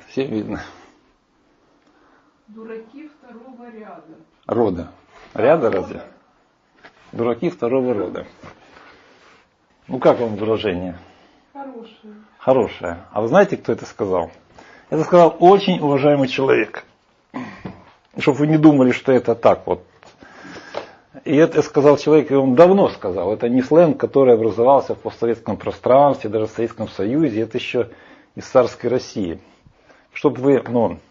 Всем видно. Дураки второго ряда. Рода. Ряда разве? Дураки второго рода. Ну как вам выражение? Хорошие. Хорошее. А вы знаете, кто это сказал? Это сказал очень уважаемый человек. Чтобы вы не думали, что это так вот. И это сказал человек, и он давно сказал. Это не сленг, который образовался в постсоветском пространстве, даже в Советском Союзе. Это еще из царской России. Чтобы вы,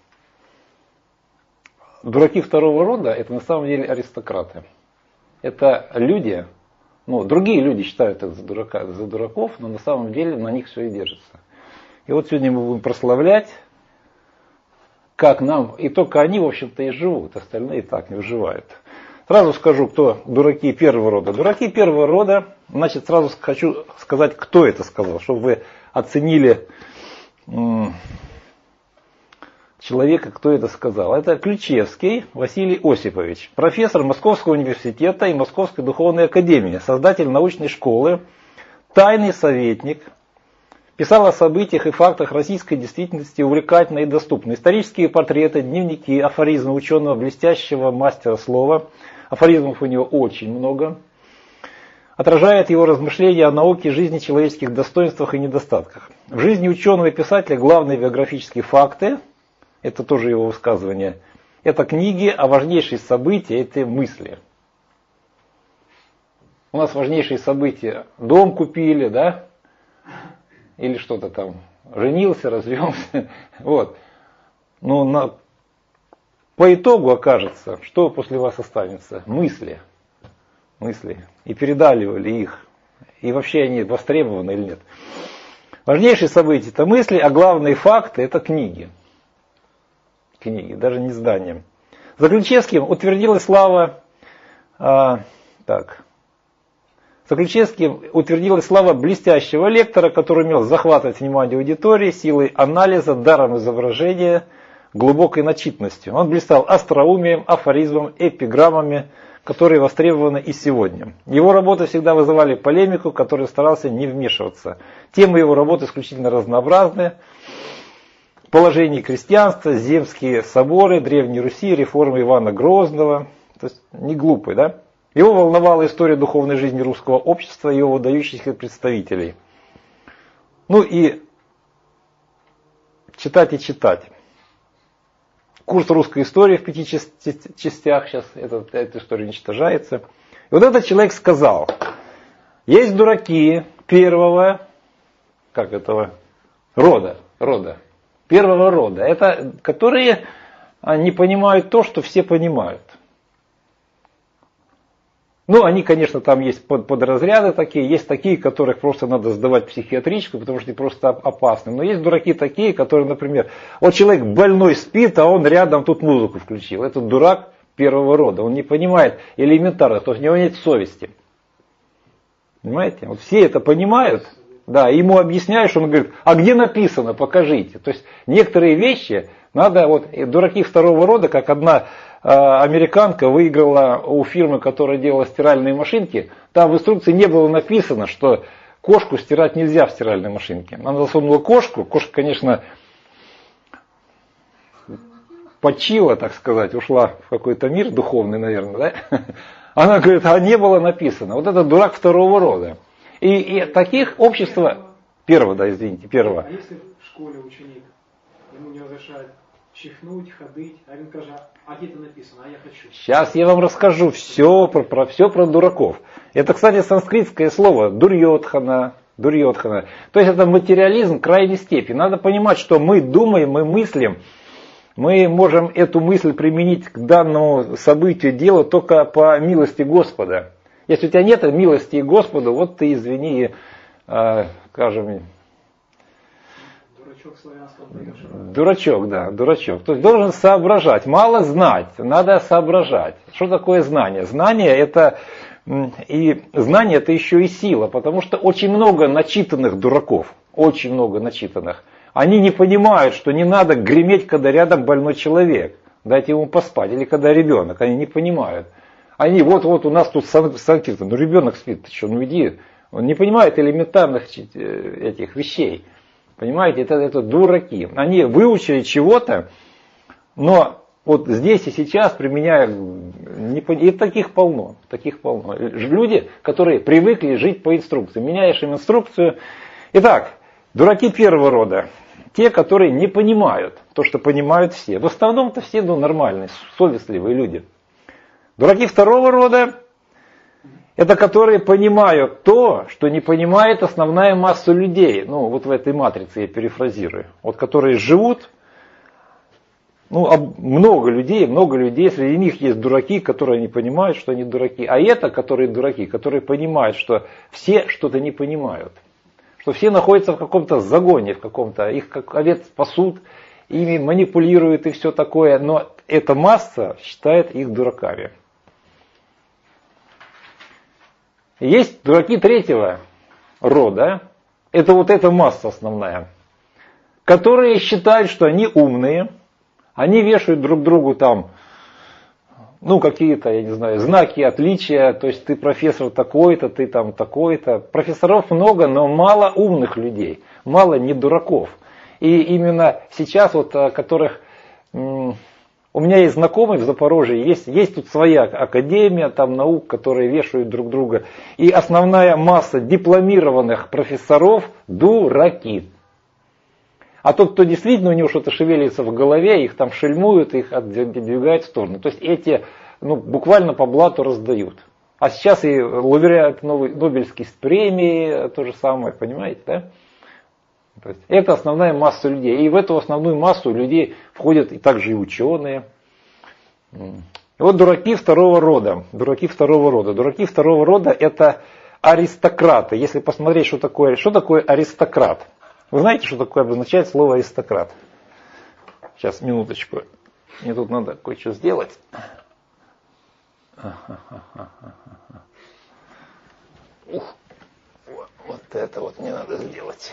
дураки второго рода, это на самом деле аристократы. Это люди, другие люди считают это за дураков, но на самом деле на них все и держится. И вот сегодня мы будем прославлять, как нам, и только они, в общем-то, и живут, остальные так не выживают. Сразу скажу, кто дураки первого рода. Дураки первого рода, значит, сразу хочу сказать, кто это сказал, чтобы вы оценили человека, кто это сказал. Это Ключевский Василий Осипович, профессор Московского университета и Московской духовной академии, создатель научной школы, тайный советник, писал о событиях и фактах российской действительности увлекательно и доступно. Исторические портреты, дневники, афоризмы ученого, блестящего мастера слова. Афоризмов у него очень много. Отражает его размышления о науке, жизни, человеческих достоинствах и недостатках. В жизни ученого и писателя главные биографические факты, это тоже его высказывание, это книги, а важнейшие события – это мысли. У нас важнейшие события – дом купили, да? Или что-то там, женился, развелся. Вот. Но по итогу окажется, что после вас останется? Мысли. И передали ли их? И вообще они востребованы или нет? Важнейшие события – это мысли, а главные факты – это книги. Даже не здания. За Ключевским утвердилась слава... блестящего лектора, который умел захватывать внимание аудитории силой анализа, даром изображения, глубокой начитанностью. Он блистал остроумием, афоризмом, эпиграммами, которые востребованы и сегодня. Его работы всегда вызывали полемику, который старался не вмешиваться. Темы его работы исключительно разнообразны. Положение крестьянства, земские соборы, Древней Руси, реформы Ивана Грозного. То есть не глупый, да? Его волновала история духовной жизни русского общества и его выдающихся представителей. И читать. Курс русской истории в 5 частях, сейчас эта история уничтожается. И вот этот человек сказал, есть дураки первого рода. Первого рода. Это которые не понимают то, что все понимают. Они, конечно, там есть подразряды такие, есть такие, которых просто надо сдавать в психиатричку, потому что они просто опасны. Но есть дураки такие, которые, например, вот человек больной спит, а он рядом тут музыку включил. Это дурак первого рода, он не понимает элементарно, то есть у него нет совести. Понимаете? Вот все это понимают, да, ему объясняешь, он говорит, а где написано, покажите. То есть некоторые вещи надо, дураки второго рода, как одна американка выиграла у фирмы, которая делала стиральные машинки, там в инструкции не было написано, что кошку стирать нельзя в стиральной машинке. Она засунула кошку, кошка, конечно, почила, так сказать, ушла в какой-то мир духовный, наверное, да? Она говорит, а не было написано. Вот это дурак второго рода. И таких общества... Первого. А если в школе ученик, ему не разрешают чихнуть, ходить, а он скажет, а где это написано, а я хочу. Сейчас я вам расскажу все про дураков. Это, кстати, санскритское слово дурьотхана. То есть это материализм крайней степени. Надо понимать, что мы думаем, мы мыслим. Мы можем эту мысль применить к данному событию, делу только по милости Господа. Если у тебя нет милости Господу, вот ты, извини, скажем... Дурачок. То есть должен соображать. Мало знать, надо соображать. Что такое знание? Знание это еще и сила, потому что очень много начитанных дураков, очень много начитанных. Они не понимают, что не надо греметь, когда рядом больной человек. Дайте ему поспать. Или когда ребенок. Они не понимают. Они вот у нас тут санкиртан. Ребенок спит. Ты что, иди. Он не понимает элементарных этих вещей. Понимаете, это дураки. Они выучили чего-то, но вот здесь и сейчас применяя, и таких полно, Люди, которые привыкли жить по инструкции. Меняешь им инструкцию. Итак, дураки первого рода. Те, которые не понимают то, что понимают все. В основном-то все нормальные, совестливые люди. Дураки второго рода — это которые понимают то, что не понимает основная масса людей. Вот в этой матрице я перефразирую. Вот которые живут, много людей, среди них есть дураки, которые не понимают, что они дураки. А это, которые дураки, которые понимают, что все что-то не понимают. Что все находятся в каком-то загоне, их как овец пасут, ими манипулируют и все такое, но эта масса считает их дураками. Есть дураки третьего рода, это вот эта масса основная, которые считают, что они умные, они вешают друг другу там, какие-то, я не знаю, знаки отличия, то есть ты профессор такой-то, ты там такой-то. Профессоров много, но мало умных людей, мало не дураков. И именно сейчас, которых, у меня есть знакомые в Запорожье, есть тут своя академия там наук, которые вешают друг друга. И основная масса дипломированных профессоров дураки. А тот, кто действительно у него что-то шевелится в голове, их там шельмуют, их отдвигают в сторону. То есть эти буквально по блату раздают. А сейчас и лауреат Нобелевской премии, то же самое, понимаете, да? То есть это основная масса людей. И в эту основную массу людей входят и также и ученые. И вот дураки второго рода. Дураки второго рода это аристократы. Если посмотреть, что такое аристократ. Вы знаете, что такое обозначает слово аристократ? Сейчас, минуточку. Мне тут надо кое-что сделать. Вот это вот мне надо сделать.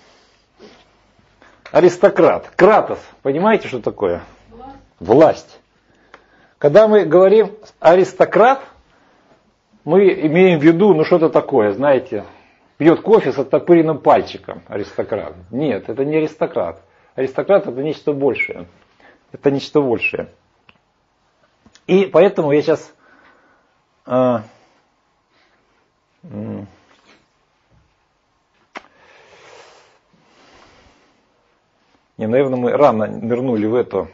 Аристократ. Кратос. Понимаете, что такое? Власть. Когда мы говорим аристократ, мы имеем в виду, что-то такое, знаете, пьет кофе с оттопыренным пальчиком, аристократ. Нет, это не аристократ. Аристократ это нечто большее. Это нечто большее. И поэтому я сейчас... наверное, мы рано нырнули в эту.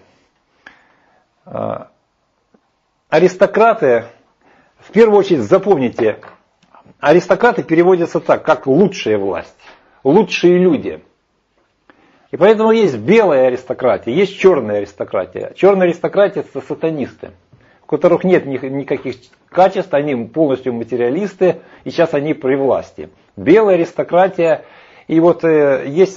Аристократы, в первую очередь запомните, аристократы переводятся так, как лучшая власть, лучшие люди. И поэтому есть белая аристократия, есть черная аристократия. Черная аристократия это сатанисты, у которых нет никаких качеств, они полностью материалисты, и сейчас они при власти. Белая аристократия, и вот есть,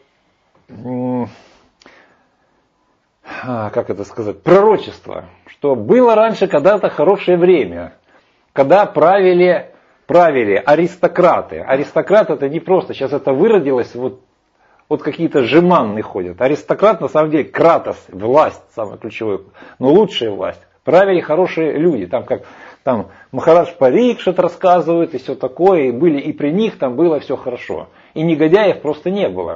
как это сказать, пророчество, что было раньше когда-то хорошее время, когда правили аристократы. Аристократ это не просто, сейчас это выродилось, вот какие-то жеманные ходят. Аристократ на самом деле кратос, власть, самое ключевое, но лучшая власть. Правили хорошие люди, там Махарадж Парикшит рассказывают и все такое, и были и при них там было все хорошо. И негодяев просто не было.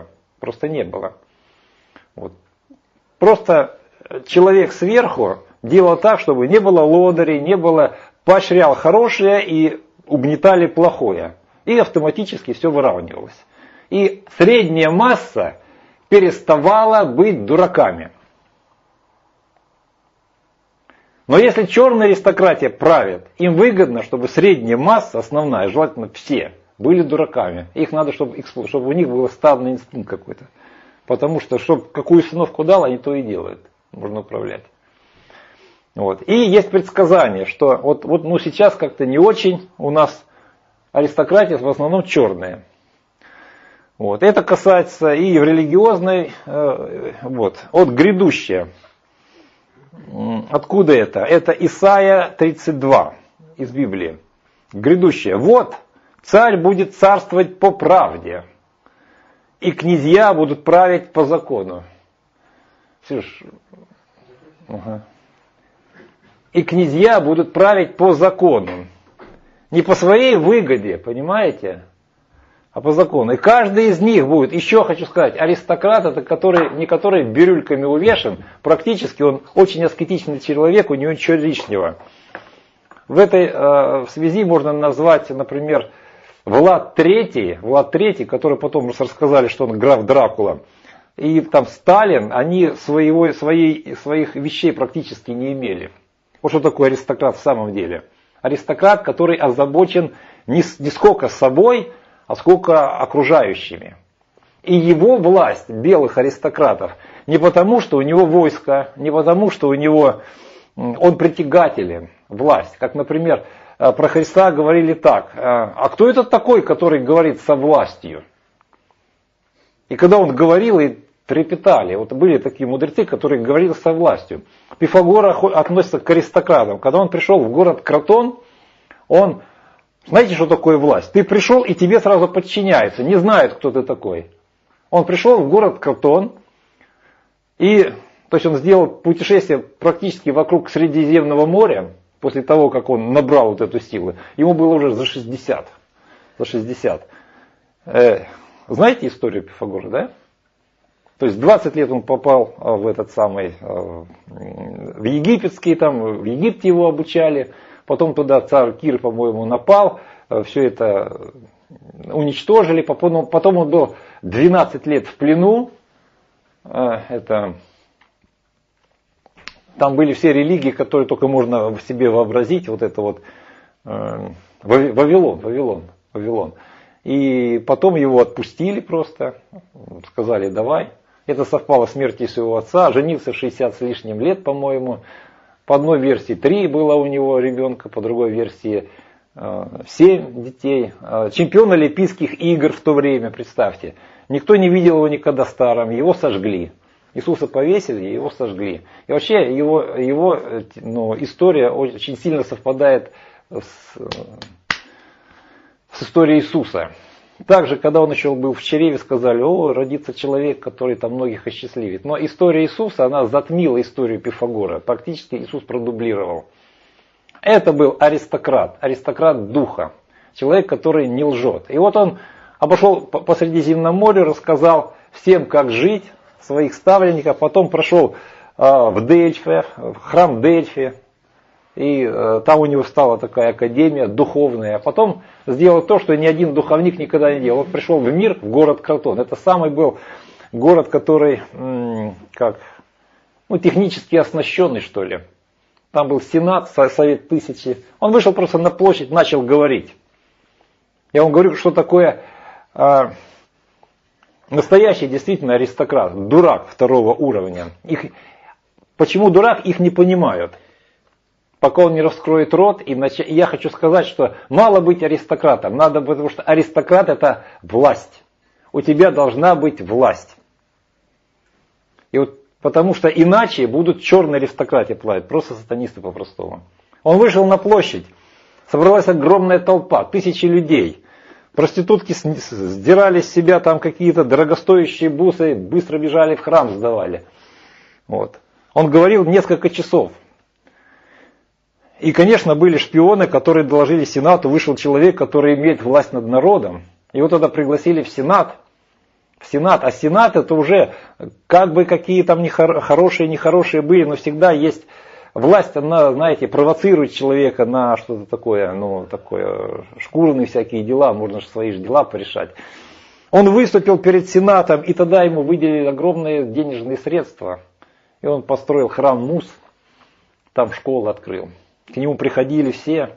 Вот. Просто человек сверху делал так, чтобы не было лодырей, поощрял хорошее и угнетали плохое. И автоматически все выравнивалось. И средняя масса переставала быть дураками. Но если черная аристократия правит, им выгодно, чтобы средняя масса, основная, желательно все, были дураками. Их надо, чтобы у них был стадный инстинкт какой-то. Потому что, какую установку дал, они то и делают. Можно управлять. Вот. И есть предсказание, что сейчас как-то не очень у нас аристократия в основном черная. Вот. Это касается и в религиозной, от грядущее. Откуда это? Это Исайя 32 из Библии. Грядущее. Вот, царь будет царствовать по правде, и князья будут править по закону. И князья будут править по закону. Не по своей выгоде, понимаете? а по закону. И каждый из них будет, еще хочу сказать, аристократ, это не который бирюльками увешан, практически он очень аскетичный человек, у него ничего лишнего. В этой связи можно назвать, например, Влад III, который потом рассказали, что он граф Дракула, и там Сталин, они своих вещей практически не имели. Вот что такое аристократ в самом деле. Аристократ, который озабочен не сколько собой, а сколько окружающими. И его власть, белых аристократов, не потому, что у него войско, не потому, что он притягателен, власть. Как, например, про Христа говорили так: а кто это такой, который говорит со властью? И когда он говорил, и трепетали. Вот были такие мудрецы, которые говорили со властью. Пифагор относится к аристократам. Когда он пришел в город Кротон, он, знаете, что такое власть? Ты пришел, и тебе сразу подчиняются, не знают, кто ты такой. Он пришел в город Кротон, то есть он сделал путешествие практически вокруг Средиземного моря, после того, как он набрал вот эту силу. Ему было уже за 60. Знаете историю Пифагора, да? То есть 20 лет он попал в в египетский, там в Египте его обучали, потом туда царь Кир, по-моему, напал, все это уничтожили, потом он был 12 лет в плену, там были все религии, которые только можно в себе вообразить, вот это вот Вавилон. И потом его отпустили просто, сказали давай. Это совпало с смертью своего отца, женился в 60 с лишним лет, по-моему. По одной версии 3 было у него ребенка, по другой версии 7 детей. Чемпион Олимпийских игр в то время, представьте. Никто не видел его никогда старым, его сожгли. Иисуса повесили, его сожгли. И вообще его история очень сильно совпадает с историей Иисуса. Также, когда он еще был в чреве, сказали: родится человек, который там многих осчастливит. Но история Иисуса, она затмила историю Пифагора. Практически Иисус продублировал. Это был аристократ духа. Человек, который не лжет. И вот он обошел по Средиземному морю, рассказал всем, как жить, своих ставленников. Потом прошел в Дельфе, в храм Дельфи. И там у него стала такая академия духовная. А потом сделал то, что ни один духовник никогда не делал. Он пришел в мир, в город Кротон. Это самый был город, который технически оснащенный, что ли. Там был Сенат, Совет Тысячи. Он вышел просто на площадь, начал говорить. Я вам говорю, что такое настоящий действительно аристократ. Дурак второго уровня. Почему дурак, их не понимают. Пока он не раскроет рот, и я хочу сказать, что мало быть аристократом, надо, потому что аристократ это власть. У тебя должна быть власть. И вот потому что иначе будут черные аристократии плавать, просто сатанисты по-простому. Он вышел на площадь, собралась огромная толпа, тысячи людей. Проститутки сдирали с себя там какие-то дорогостоящие бусы, быстро бежали в храм, сдавали. Вот. Он говорил несколько часов. И, конечно, были шпионы, которые доложили Сенату, вышел человек, который имеет власть над народом. Его тогда пригласили в Сенат. А Сенат это уже как бы какие там хорошие, нехорошие были, но всегда есть власть, она, знаете, провоцирует человека на что-то такое, шкурные всякие дела, можно же свои же дела порешать. Он выступил перед Сенатом, и тогда ему выделили огромные денежные средства. И он построил храм Мус, там школу открыл. К нему приходили все.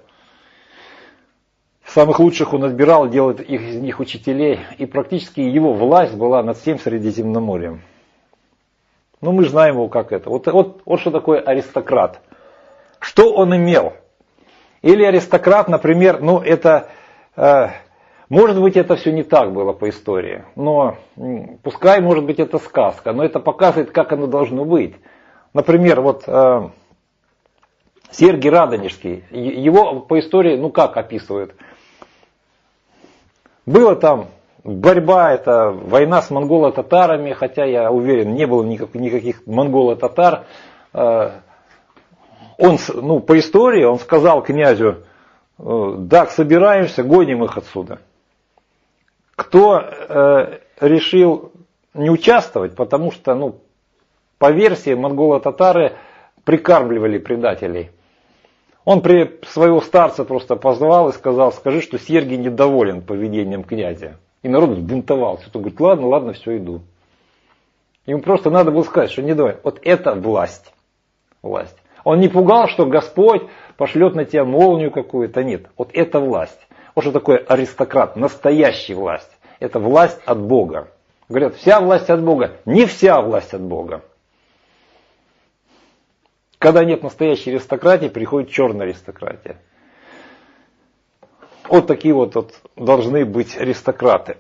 Самых лучших он отбирал, делал из них учителей. И практически его власть была над всем Средиземноморьем. Ну, мы же знаем его как это. Вот что такое аристократ. Что он имел? Или аристократ, например, может быть, это все не так было по истории. Но пускай, может быть, это сказка. Но это показывает, как оно должно быть. Например, Сергий Радонежский, его по истории, как описывают? Была там борьба, это война с монголо-татарами, хотя я уверен, не было никаких монголо-татар. Он, по истории, он сказал князю: да, собираемся, гоним их отсюда. кто решил не участвовать, потому что, по версии, монголо-татары прикармливали предателей. Он своего старца просто позвал и сказал: скажи, что Сергий недоволен поведением князя. И народ взбунтовался. Тот говорит: ладно, все, иду. Ему просто надо было сказать, что недоволен. Вот это власть. Власть. Он не пугал, что Господь пошлет на тебя молнию какую-то. Нет, вот это власть. Вот что такое аристократ, настоящая власть. Это власть от Бога. Говорят, вся власть от Бога. Не вся власть от Бога. Когда нет настоящей аристократии, приходит черная аристократия. Вот такие вот должны быть аристократы.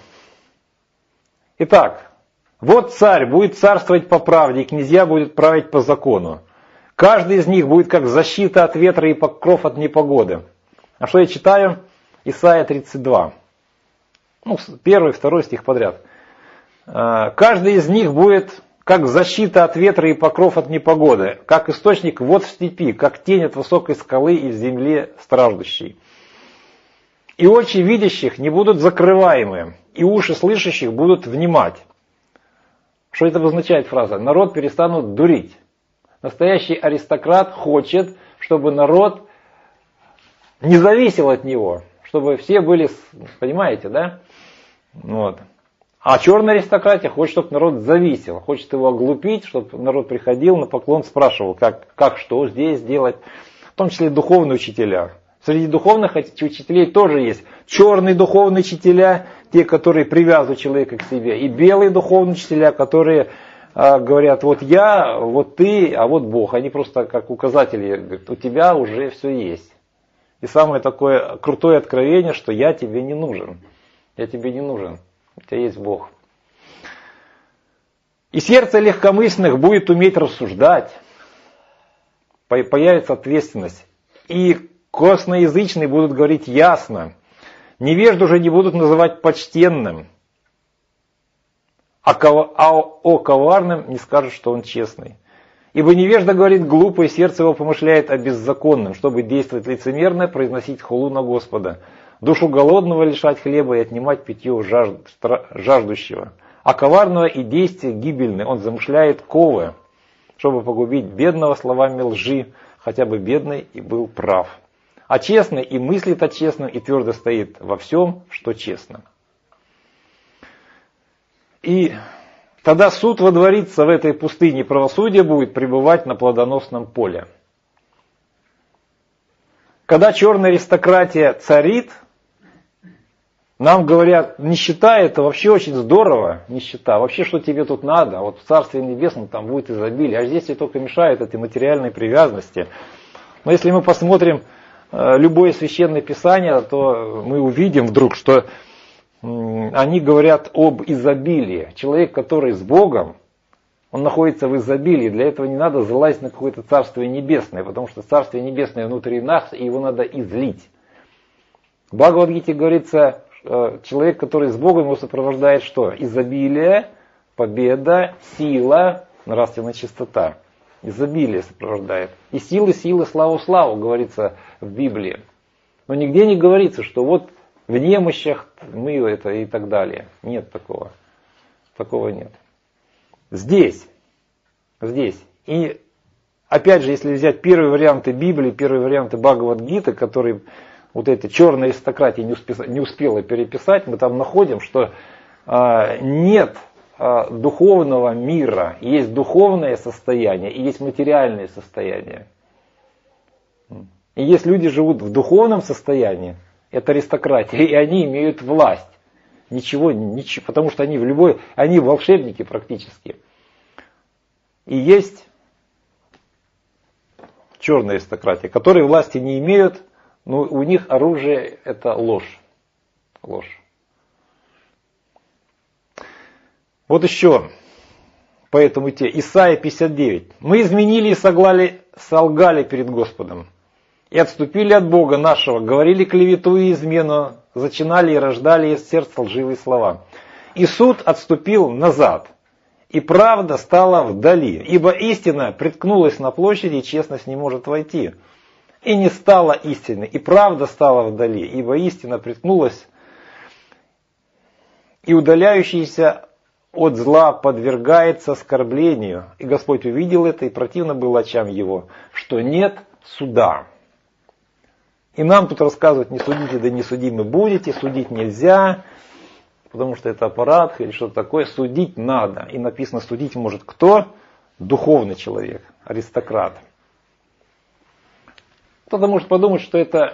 Итак, вот царь будет царствовать по правде, и князья будут править по закону. Каждый из них будет как защита от ветра и покров от непогоды. А что я читаю? Исайя 32. 1 и 2 стих подряд. Каждый из них будет как защита от ветра и покров от непогоды, как источник вод в степи, как тень от высокой скалы и в земле страждущей. И очи видящих не будут закрываемы, и уши слышащих будут внимать. Что это обозначает фраза? Народ перестанут дурить. Настоящий аристократ хочет, чтобы народ не зависел от него, чтобы все были, понимаете, да? Вот. А черная аристократия хочет, чтобы народ зависел, хочет его оглупить, чтобы народ приходил на поклон, спрашивал, как что здесь делать, в том числе духовные учителя. Среди духовных учителей тоже есть черные духовные учителя, те, которые привязывают человека к себе, и белые духовные учителя, которые говорят, вот я, вот ты, а вот Бог. Они просто как указатели говорят, у тебя уже все есть. И самое такое крутое откровение, что я тебе не нужен. Я тебе не нужен. У тебя есть Бог. И сердце легкомысленных будет уметь рассуждать. Появится ответственность. И косноязычные будут говорить ясно. Невежду же не будут называть почтенным. А о коварном не скажут, что он честный. Ибо невежда говорит глупо, и сердце его помышляет о беззаконном, чтобы действовать лицемерно, произносить хулу на Господа. Душу голодного лишать хлеба и отнимать питье у жаждущего. А коварного и действия гибельны он замышляет ковы, чтобы погубить бедного словами лжи, хотя бы бедный и был прав. А честный и мыслит о честном, и твердо стоит во всем, что честно. И тогда суд водворится в этой пустыне, правосудие будет пребывать на плодоносном поле. Когда черная аристократия царит, нам говорят, нищета это вообще очень здорово, нищета, вообще что тебе тут надо, вот в Царстве Небесном там будет изобилие, а здесь тебе только мешают эти материальные привязанности. Но если мы посмотрим любое священное писание, то мы увидим вдруг, что они говорят об изобилии. Человек, который с Богом, он находится в изобилии. Для этого не надо залазить на какое-то Царствие Небесное, потому что Царствие Небесное внутри нас, и его надо излить. В Бхагавад-гите говорится, человек, который с Богом, его сопровождает что? Изобилие, победа, сила, нравственная чистота. Изобилие сопровождает. И силы, славу, говорится в Библии. Но нигде не говорится, что вот в немощах мы это и так далее. Нет такого. Такого нет. Здесь. И опять же, если взять первые варианты Библии, первые варианты Бхагавад-гиты, которые вот эта черная аристократия не успела переписать, мы там находим, что нет духовного мира. Есть духовное состояние и есть материальное состояние. И есть люди живут в духовном состоянии, это аристократия, и они имеют власть. Ничего, потому что они волшебники практически. И есть черная аристократия, которые власти не имеют, но у них оружие это ложь. Ложь. Вот еще по этому Исайя 59. Мы изменили и солгали перед Господом. И отступили от Бога нашего, говорили клевету и измену, зачинали и рождали из сердца лживые слова. И суд отступил назад, и правда стала вдали, ибо истина приткнулась на площади, и честность не может войти. И не стала истиной, и правда стала вдали, ибо истина приткнулась, и удаляющийся от зла подвергается оскорблению. И Господь увидел это, и противно было очам его, что нет суда. И нам тут рассказывают, не судите, да не судимы будете, судить нельзя, потому что это аппарат или что-то такое, судить надо. И написано, судить может кто? Духовный человек, аристократ. Кто-то может подумать, что это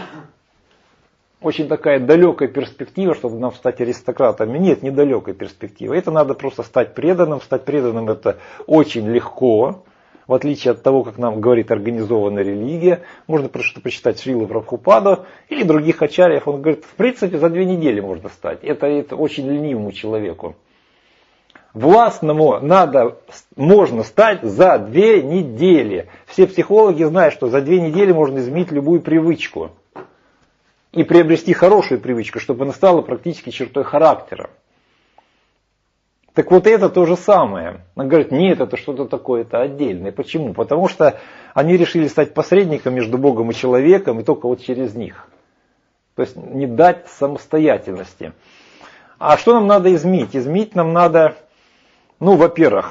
очень такая далекая перспектива, чтобы нам стать аристократами. Нет, недалекая перспектива. Это надо просто стать преданным. Стать преданным это очень легко. В отличие от того, как нам говорит организованная религия. Можно просто почитать Шрилу Прабхупаду или других ачарьев. Он говорит, в принципе, за 2 недели можно стать. Это очень ленивому человеку. Властному можно стать за 2 недели. Все психологи знают, что за 2 недели можно изменить любую привычку. И приобрести хорошую привычку, чтобы она стала практически чертой характера. Так вот это то же самое. Он говорит, нет, это что-то такое, это отдельное. Почему? Потому что они решили стать посредником между Богом и человеком, и только вот через них. То есть не дать самостоятельности. А что нам надо изменить? Изменить нам надо, во-первых,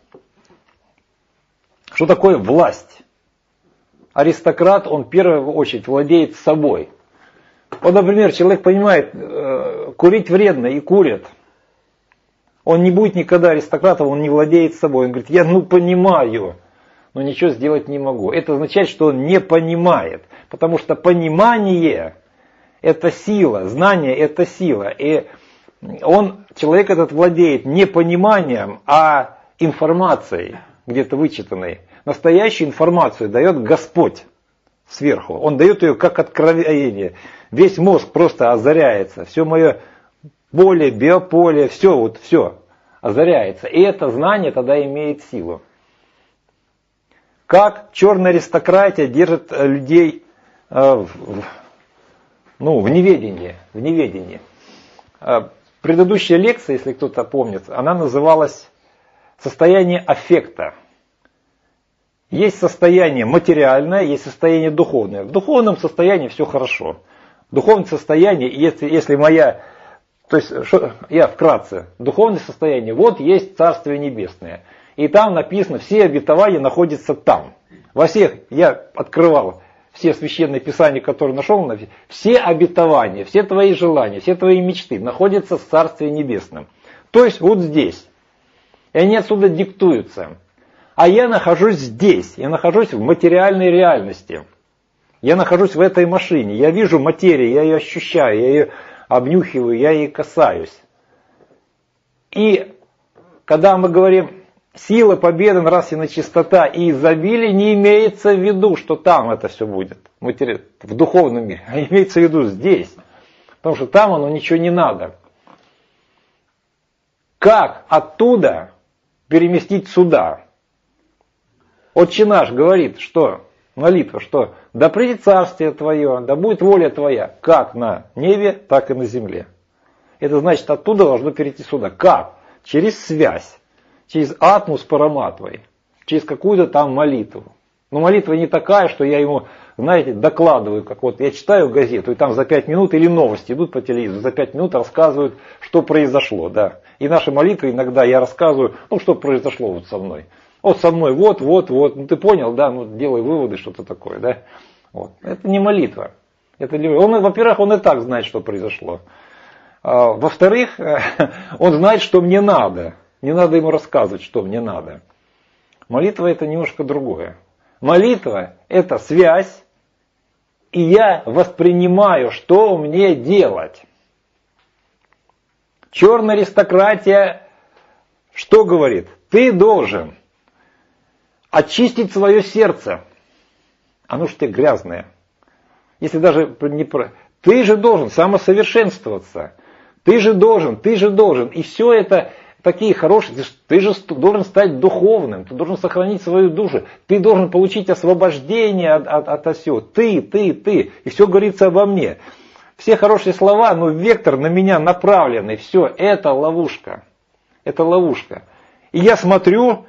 что такое власть? Аристократ, он в первую очередь владеет собой. Вот, например, человек понимает, курить вредно и курит. Он не будет никогда аристократом, он не владеет собой. Он говорит, я понимаю, но ничего сделать не могу. Это означает, что он не понимает. Потому что понимание это сила, знание это сила. И человек этот владеет не пониманием, а информацией, где-то вычитанной. Настоящую информацию дает Господь сверху. Он дает ее как откровение. Весь мозг просто озаряется. Все мое поле, биополе, все озаряется. И это знание тогда имеет силу. Как черная аристократия держит людей в неведении. Предыдущая лекция, если кто-то помнит, она называлась «Состояние аффекта». Есть состояние материальное, есть состояние духовное. В духовном состоянии все хорошо. Духовное состояние, я вкратце, духовное состояние, вот есть Царствие Небесное. И там написано, все обетования находятся там. Во всех, я открывал все священные писания, которые нашел, все обетования, все твои желания, все твои мечты находятся в Царстве Небесном. То есть вот здесь. И они отсюда диктуются. А я нахожусь здесь, я нахожусь в материальной реальности. Я нахожусь в этой машине, я вижу материю, я ее ощущаю, я ее обнюхиваю, я ей касаюсь. И когда мы говорим сила, победа, нравственная чистота и изобилие, не имеется в виду, что там это все будет, в духовном мире, а имеется в виду здесь. Потому что там оно ничего не надо. Как оттуда переместить сюда? Отче наш говорит, что молитва, что да придет царствие твое, да будет воля твоя, как на небе, так и на земле. Это значит, оттуда должно перейти сюда. Как? Через связь, через атму с параматвой, через какую-то там молитву. Но молитва не такая, что я ему, докладываю, как вот я читаю газету, и там за 5 минут, или новости идут по телевизору, за 5 минут рассказывают, что произошло. Да. И наши молитвы иногда я рассказываю, что произошло вот со мной. Вот со мной, вот, ты понял, да, делай выводы, что-то такое, да. Вот. Это не молитва. Во-первых, он и так знает, что произошло. Во-вторых, он знает, что мне надо. Не надо ему рассказывать, что мне надо. Молитва это немножко другое. Молитва это связь, и я воспринимаю, что мне делать. Черная аристократия что говорит? Ты должен очистить свое сердце. Оно же тебе грязное. Если даже не про... Ты же должен самосовершенствоваться. Ты же должен. И все это такие хорошие. Ты же должен стать духовным. Ты должен сохранить свою душу. Ты должен получить освобождение от всего. Ты. И все говорится обо мне. Все хорошие слова, но вектор на меня направленный. Все, это ловушка. Это ловушка. И я смотрю,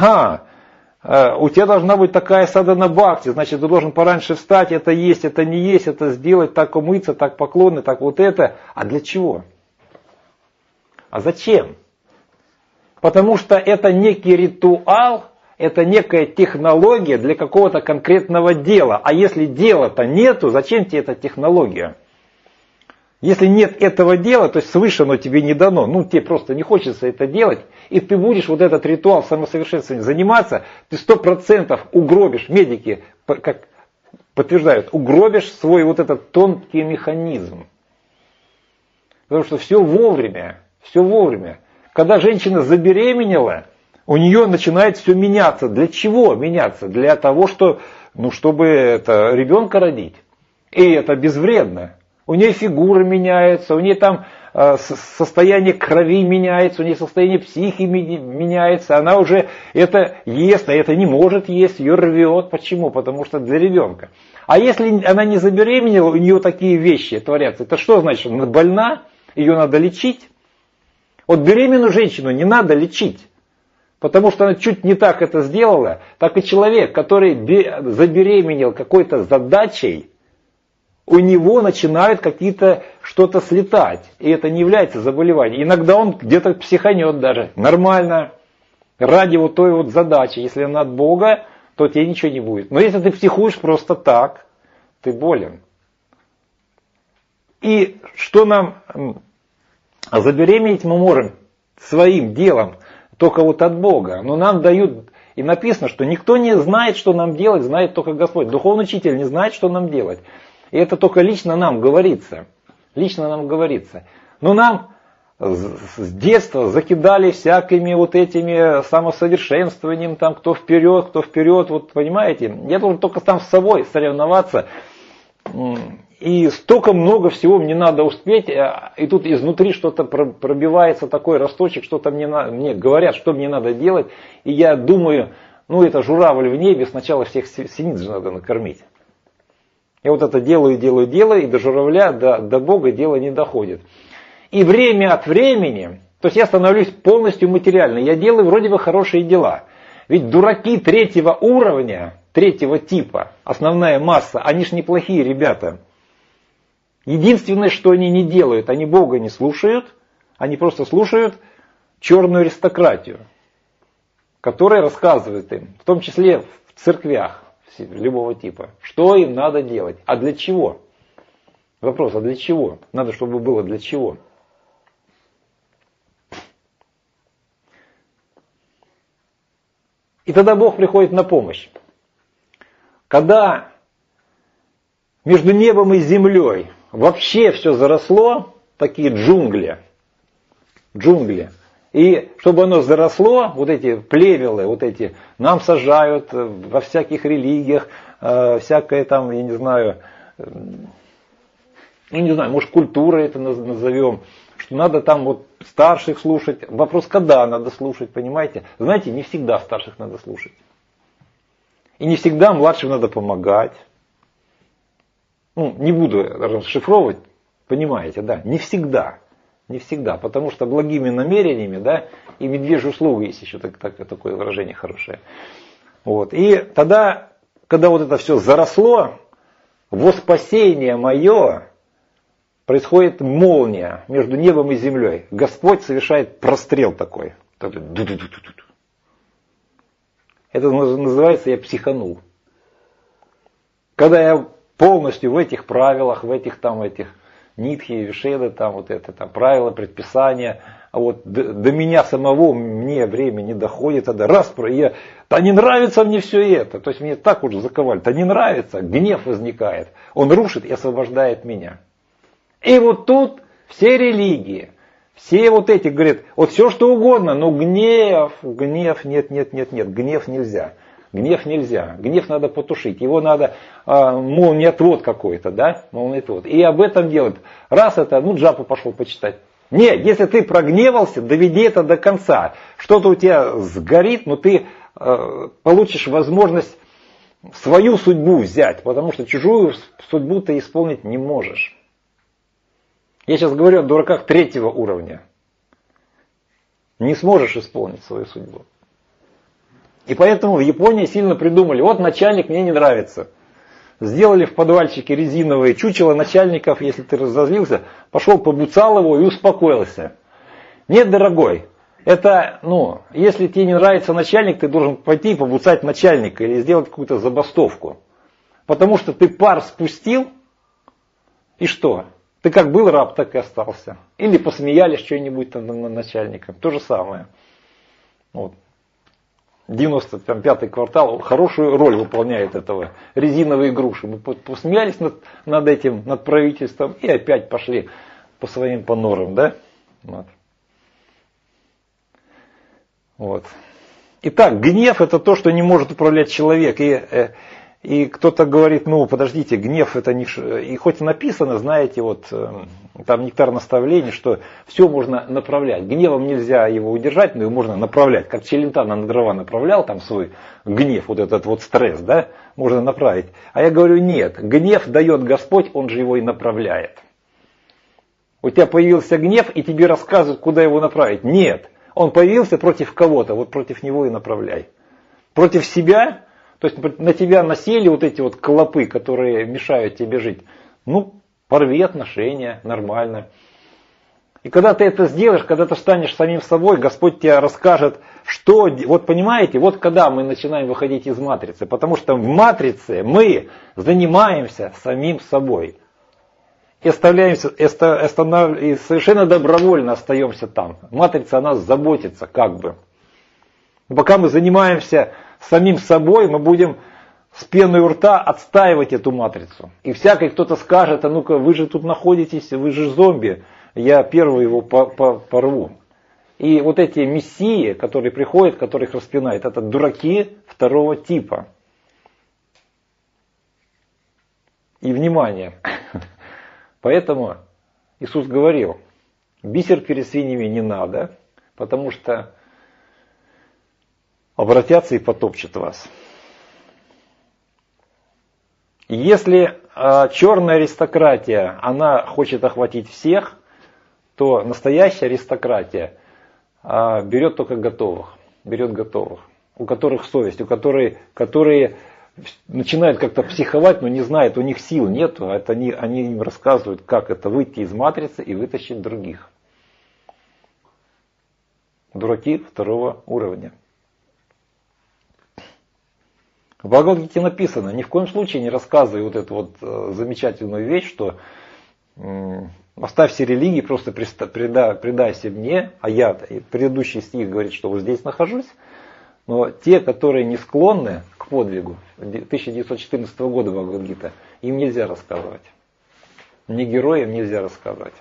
у тебя должна быть такая садхана бхакти, значит, ты должен пораньше встать, это есть, это не есть, это сделать, так умыться, так поклоны, так вот это. А для чего? А зачем? Потому что это некий ритуал, это некая технология для какого-то конкретного дела. А если дела-то нету, зачем тебе эта технология? Если нет этого дела, то есть свыше оно тебе не дано, ну тебе просто не хочется это делать, и ты будешь вот этот ритуал самосовершенствования заниматься, ты 100% угробишь, медики как подтверждают, угробишь свой вот этот тонкий механизм. Потому что все вовремя, все вовремя. Когда женщина забеременела, у нее начинает все меняться. Для чего меняться? Для того, чтобы ребенка родить. И это безвредно. У нее фигура меняется, у нее там состояние крови меняется, у нее состояние психики меняется. Она уже это ест, а это не может есть, ее рвет. Почему? Потому что для ребенка. А если она не забеременела, у нее такие вещи творятся. Это что значит? Она больна, ее надо лечить. Вот беременную женщину не надо лечить. Потому что она чуть не так это сделала, так и человек, который забеременел какой-то задачей, у него начинают что-то слетать. И это не является заболеванием. Иногда он где-то психанет даже. Нормально. Ради вот той вот задачи. Если она от Бога, то тебе ничего не будет. Но если ты психуешь просто так, ты болен. И что нам забеременеть мы можем своим делом, только вот от Бога. Но нам дают, и написано, что никто не знает, что нам делать, знает только Господь. Духовный учитель не знает, что нам делать. И это только лично нам говорится. Лично нам говорится. Но нам с детства закидали всякими вот этими самосовершенствованием, там кто вперед, вот понимаете. Я должен только сам с собой соревноваться. И столько много всего мне надо успеть, и тут изнутри что-то пробивается, такой росточек, что-то мне говорят, что мне надо делать. И я думаю, это журавль в небе, сначала всех синиц же надо накормить. Я вот это делаю, и до журавля, до Бога дело не доходит. И время от времени, то есть я становлюсь полностью материальным, я делаю вроде бы хорошие дела. Ведь дураки третьего уровня, третьего типа, основная масса, они ж неплохие ребята. Единственное, что они не делают, они Бога не слушают, они просто слушают черную аристократию, которая рассказывает им, в том числе в церквях любого типа, что им надо делать. А для чего? Вопрос, а для чего? Надо, чтобы было для чего. И тогда Бог приходит на помощь. Когда между небом и землей вообще все заросло, такие джунгли. И чтобы оно заросло, вот эти плевелы, вот эти, нам сажают во всяких религиях, всякое там, я не знаю, может культура это назовем, что надо там вот старших слушать. Вопрос, когда надо слушать, понимаете? Знаете, не всегда старших надо слушать. И не всегда младшим надо помогать. Не буду расшифровывать, понимаете, да, не всегда. Не всегда, потому что благими намерениями, да, и медвежья услуга есть еще такое выражение хорошее. Вот. И тогда, когда вот это все заросло, во спасение мое происходит молния между небом и землей. Господь совершает прострел такой. Это называется я психанул. Когда я полностью в этих правилах, в этих нитхи, вишеды, правила, предписания, а вот до меня самого мне время не доходит, не нравится мне все это, то есть мне так уже заковали, не нравится, гнев возникает, он рушит и освобождает меня. И вот тут все религии, все вот эти говорят, вот все что угодно, но гнев, нет, гнев нельзя. Гнев нельзя, гнев надо потушить, его надо, молниеотвод какой-то, да, молниеотвод. И об этом делают. Раз это, джапу пошел почитать. Нет, если ты прогневался, доведи это до конца. Что-то у тебя сгорит, но ты получишь возможность свою судьбу взять, потому что чужую судьбу ты исполнить не можешь. Я сейчас говорю о дураках третьего уровня. Не сможешь исполнить свою судьбу. И поэтому в Японии сильно придумали, вот начальник мне не нравится. Сделали в подвальчике резиновые чучела начальников, если ты разозлился, пошел побуцал его и успокоился. Нет, дорогой, это, если тебе не нравится начальник, ты должен пойти и побуцать начальника или сделать какую-то забастовку. Потому что ты пар спустил, и что? Ты как был раб, так и остался. Или посмеялись что-нибудь там над начальником. То же самое. Вот. 95-й квартал хорошую роль выполняет этого. Резиновые груши. Мы посмеялись над этим, над правительством, и опять пошли по своим понорам, да? Вот. Итак, гнев это то, что не может управлять человек. И кто-то говорит, подождите, гнев это не... И хоть и написано, знаете, там нектар наставлений, что все можно направлять. Гневом нельзя его удержать, но его можно направлять. Как Челентано на дрова направлял там свой гнев, этот стресс, да, можно направить. А я говорю, нет, гнев дает Господь, Он же его и направляет. У тебя появился гнев, и тебе рассказывают, куда его направить. Нет, он появился против кого-то, вот против него и направляй. Против себя... То есть на тебя насели эти клопы, которые мешают тебе жить. Порви отношения, нормально. И когда ты это сделаешь, когда ты станешь самим собой, Господь тебе расскажет, что... Вот понимаете, когда мы начинаем выходить из матрицы. Потому что в матрице мы занимаемся самим собой. И совершенно добровольно остаемся там. Матрица о нас заботится как бы. Пока мы занимаемся самим собой, мы будем с пеной у рта отстаивать эту матрицу. И всякий кто-то скажет, ну-ка, вы же тут находитесь, вы же зомби, я первый его порву. И эти мессии, которые приходят, которых распинают, это дураки второго типа. И внимание, поэтому Иисус говорил, бисер перед свиньями не надо, потому что обратятся и потопчут вас. Если черная аристократия, она хочет охватить всех, то настоящая аристократия берет только готовых. Берет готовых. У которых совесть, которые начинают как-то психовать, но не знают, у них сил нету. Они им рассказывают, как это выйти из матрицы и вытащить других. Дураки второго уровня. В Бхагавад-гите написано, ни в коем случае не рассказывай эту замечательную вещь, что оставь все религии, просто предайся мне, а я, предыдущий стих говорит, что здесь нахожусь, но те, которые не склонны к подвигу, 1914 года Бхагавад-гита, им нельзя рассказывать. Не героям нельзя рассказывать.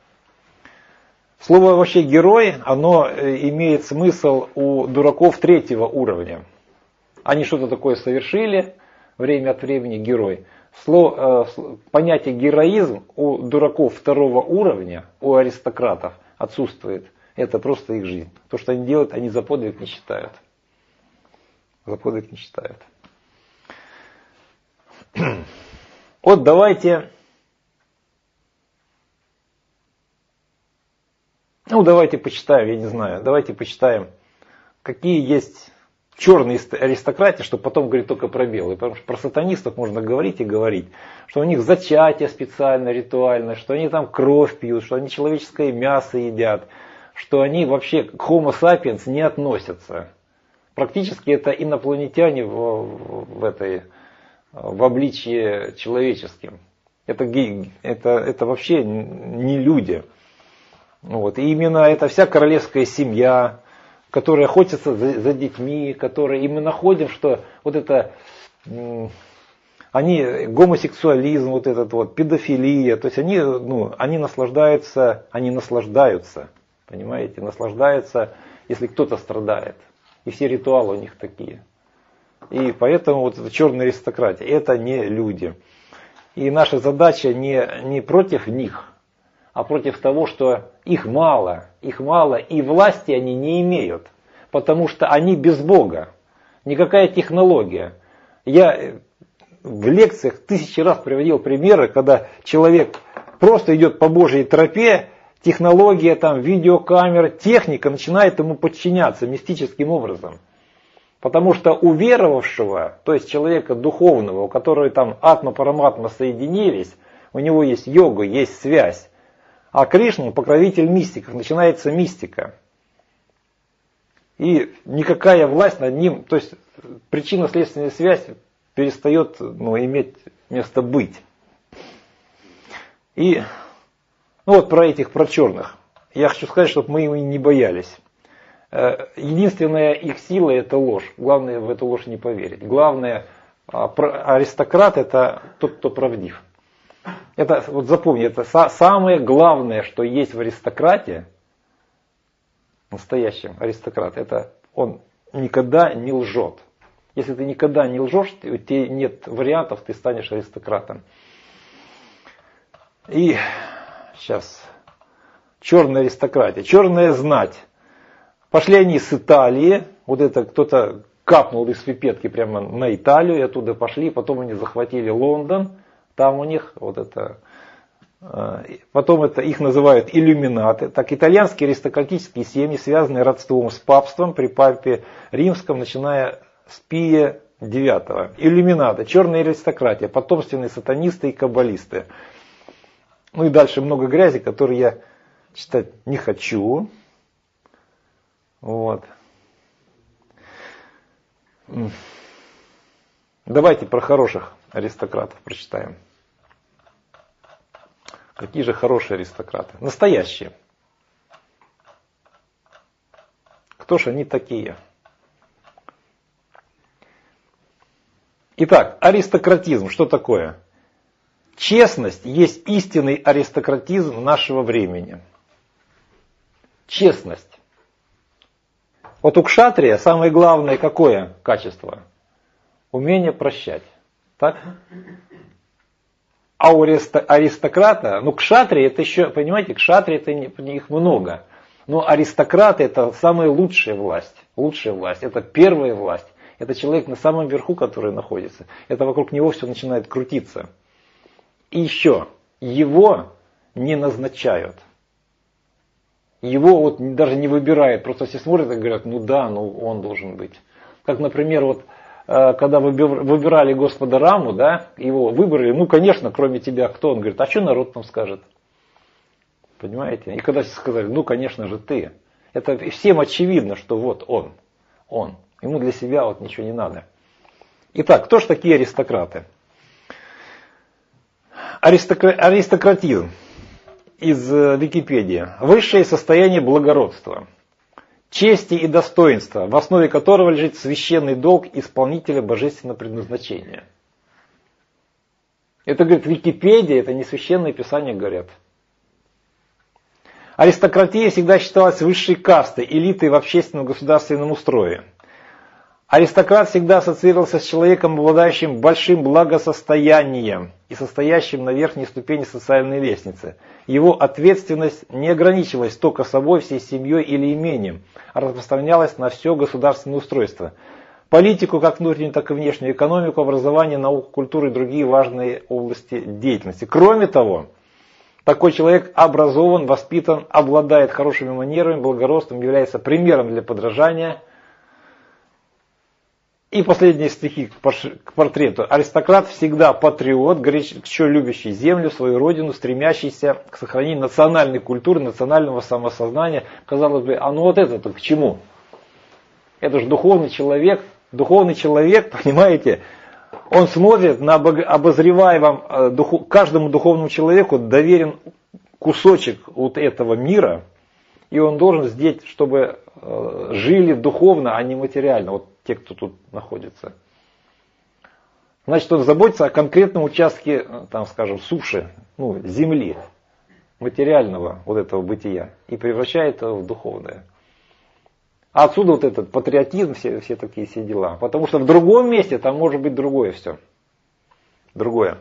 Слово вообще герой, оно имеет смысл у дураков третьего уровня. Они что-то такое совершили, время от времени герой. Понятие героизм у дураков второго уровня, у аристократов отсутствует. Это просто их жизнь. То, что они делают, они за подвиг не считают. За подвиг не считают. Давайте почитаем, я не знаю, давайте почитаем, какие есть черные аристократии, чтобы потом говорить только про белые. Потому что про сатанистов можно говорить и говорить, что у них зачатие специально, ритуальное, что они там кровь пьют, что они человеческое мясо едят, что они вообще к Homo sapiens не относятся. Практически это инопланетяне в обличье человеческим. Это вообще не люди. И именно это вся королевская семья, которые охотятся за детьми, и мы находим, что они гомосексуализм, педофилия, то есть они наслаждаются, понимаете, наслаждаются, если кто-то страдает. И все ритуалы у них такие. И поэтому эта черная аристократия, это не люди. И наша задача не против них, а против того, что их мало, и власти они не имеют, потому что они без Бога. Никакая технология. Я в лекциях 1000 раз приводил примеры, когда человек просто идет по Божьей тропе, технология, видеокамера, техника начинает ему подчиняться мистическим образом. Потому что у веровавшего, то есть человека духовного, у которого атма-параматма соединились, у него есть йога, есть связь. А Кришна покровитель мистиков, начинается мистика. И никакая власть над ним, то есть причинно-следственная связь перестает иметь место быть. И вот про черных. Я хочу сказать, чтобы мы его не боялись. Единственная их сила — это ложь. Главное в эту ложь не поверить. Главное, аристократ — это тот, кто правдив. Это, вот запомни, это самое главное, что есть в аристократе, настоящем аристократ, это он никогда не лжет. Если ты никогда не лжешь, у тебя нет вариантов, ты станешь аристократом. И сейчас черная аристократия, черная знать. Пошли они с Италии, вот это кто-то капнул из пипетки прямо на Италию, и оттуда пошли, потом они захватили Лондон, там у них вот это, потом это их называют иллюминаты. Так, итальянские аристократические семьи, связанные родством с папством при папе римском, начиная с Пия IX. Иллюминаты, черная аристократия, потомственные сатанисты и каббалисты. Ну и дальше много грязи, которую я читать не хочу. Вот. Давайте про хороших аристократов прочитаем. Какие же хорошие аристократы? Настоящие. Кто ж они такие? Итак, аристократизм. Что такое? Честность есть истинный аристократизм нашего времени. Честность. Вот у кшатрия самое главное какое качество? Умение прощать. Так? А у аристократа, кшатрии это еще, понимаете, кшатрии это их много. Но аристократы это самая лучшая власть. Лучшая власть. Это первая власть. Это человек на самом верху, который находится. Это вокруг него все начинает крутиться. И еще, его не назначают. Его вот даже не выбирают. Просто все смотрят и говорят, он должен быть. Как, например, вот когда выбирали Господа Раму, да, его выбрали, конечно, кроме тебя кто? Он говорит, а что народ там скажет? Понимаете? И когда сказали, конечно же ты. Это всем очевидно, что вот он. Ему для себя вот ничего не надо. Итак, кто же такие аристократы? Аристократизм из Википедии. Высшее состояние благородства, чести и достоинства, в основе которого лежит священный долг исполнителя божественного предназначения. Это, говорит, Википедия, это не священное писание, говорят. Аристократия всегда считалась высшей кастой, элитой в общественном государственном устрое. Аристократ всегда ассоциировался с человеком, обладающим большим благосостоянием и состоящим на верхней ступени социальной лестницы. Его ответственность не ограничивалась только собой, всей семьей или имением, а распространялась на все государственное устройство. Политику, как внутреннюю, так и внешнюю, экономику, образование, науку, культуру и другие важные области деятельности. Кроме того, такой человек образован, воспитан, обладает хорошими манерами, благородством, является примером для подражания. И последние стихи к портрету. Аристократ всегда патриот, горячо любящий землю, свою родину, стремящийся к сохранению национальной культуры, национального самосознания. Казалось бы, вот это-то к чему? Это же духовный человек. Духовный человек, понимаете, он смотрит, обозревая вам, каждому духовному человеку доверен кусочек вот этого мира, и он должен сделать, чтобы жили духовно, а не материально. Вот те, кто тут находится. Значит, он заботится о конкретном участке, там, скажем, суши, земли, материального вот этого бытия, и превращает его в духовное. А отсюда вот этот патриотизм, все такие все дела. Потому что в другом месте там может быть другое все. Другое.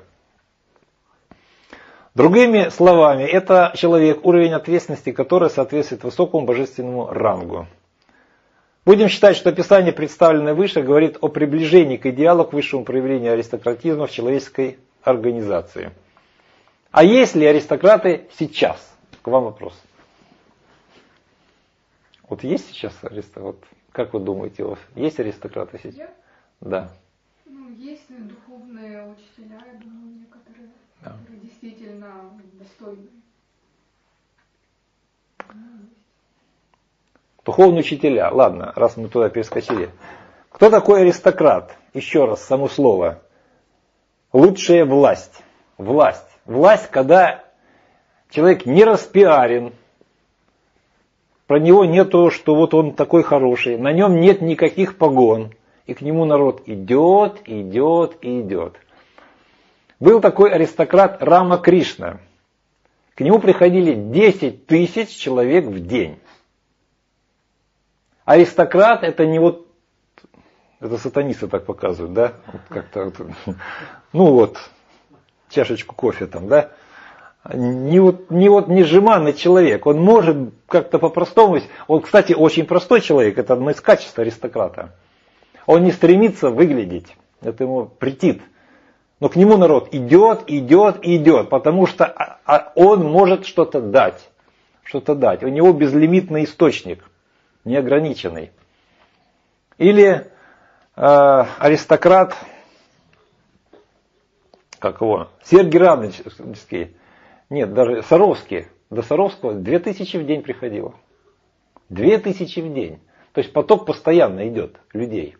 Другими словами, это человек, уровень ответственности, который соответствует высокому божественному рангу. Будем считать, что описание, представленное выше, говорит о приближении к идеалу, к высшему проявлению аристократизма в человеческой организации. А есть ли аристократы сейчас? К вам вопрос. Вот есть сейчас аристократы? Как вы думаете, есть аристократы сейчас? Да. Есть духовные учителя, я думаю, некоторые, которые действительно достойны. Духовные учителя. Ладно, раз мы туда перескочили. Кто такой аристократ? Еще раз, само слово. Лучшая власть. Власть. Власть, когда человек не распиарен, про него нету, что вот он такой хороший, на нем нет никаких погон, и к нему народ идет, идет и идет. Был такой аристократ Рама Кришна. К нему приходили 10 тысяч человек в день. Аристократ это не вот, это сатанисты так показывают, да? Вот как-то, ну вот, чашечку кофе там, да? Не жеманный человек, он может как-то по-простому, он, кстати, очень простой человек, это одно из качеств аристократа. Он не стремится выглядеть, это ему претит. Но к нему народ идет, идет, идет, потому что он может что-то дать. Что-то дать. У него безлимитный источник, неограниченный. Или аристократ, как его, Сергий Радонежский, нет, даже Саровский, до Саровского 2000 в день приходило. 2000 в день. То есть поток постоянно идет людей.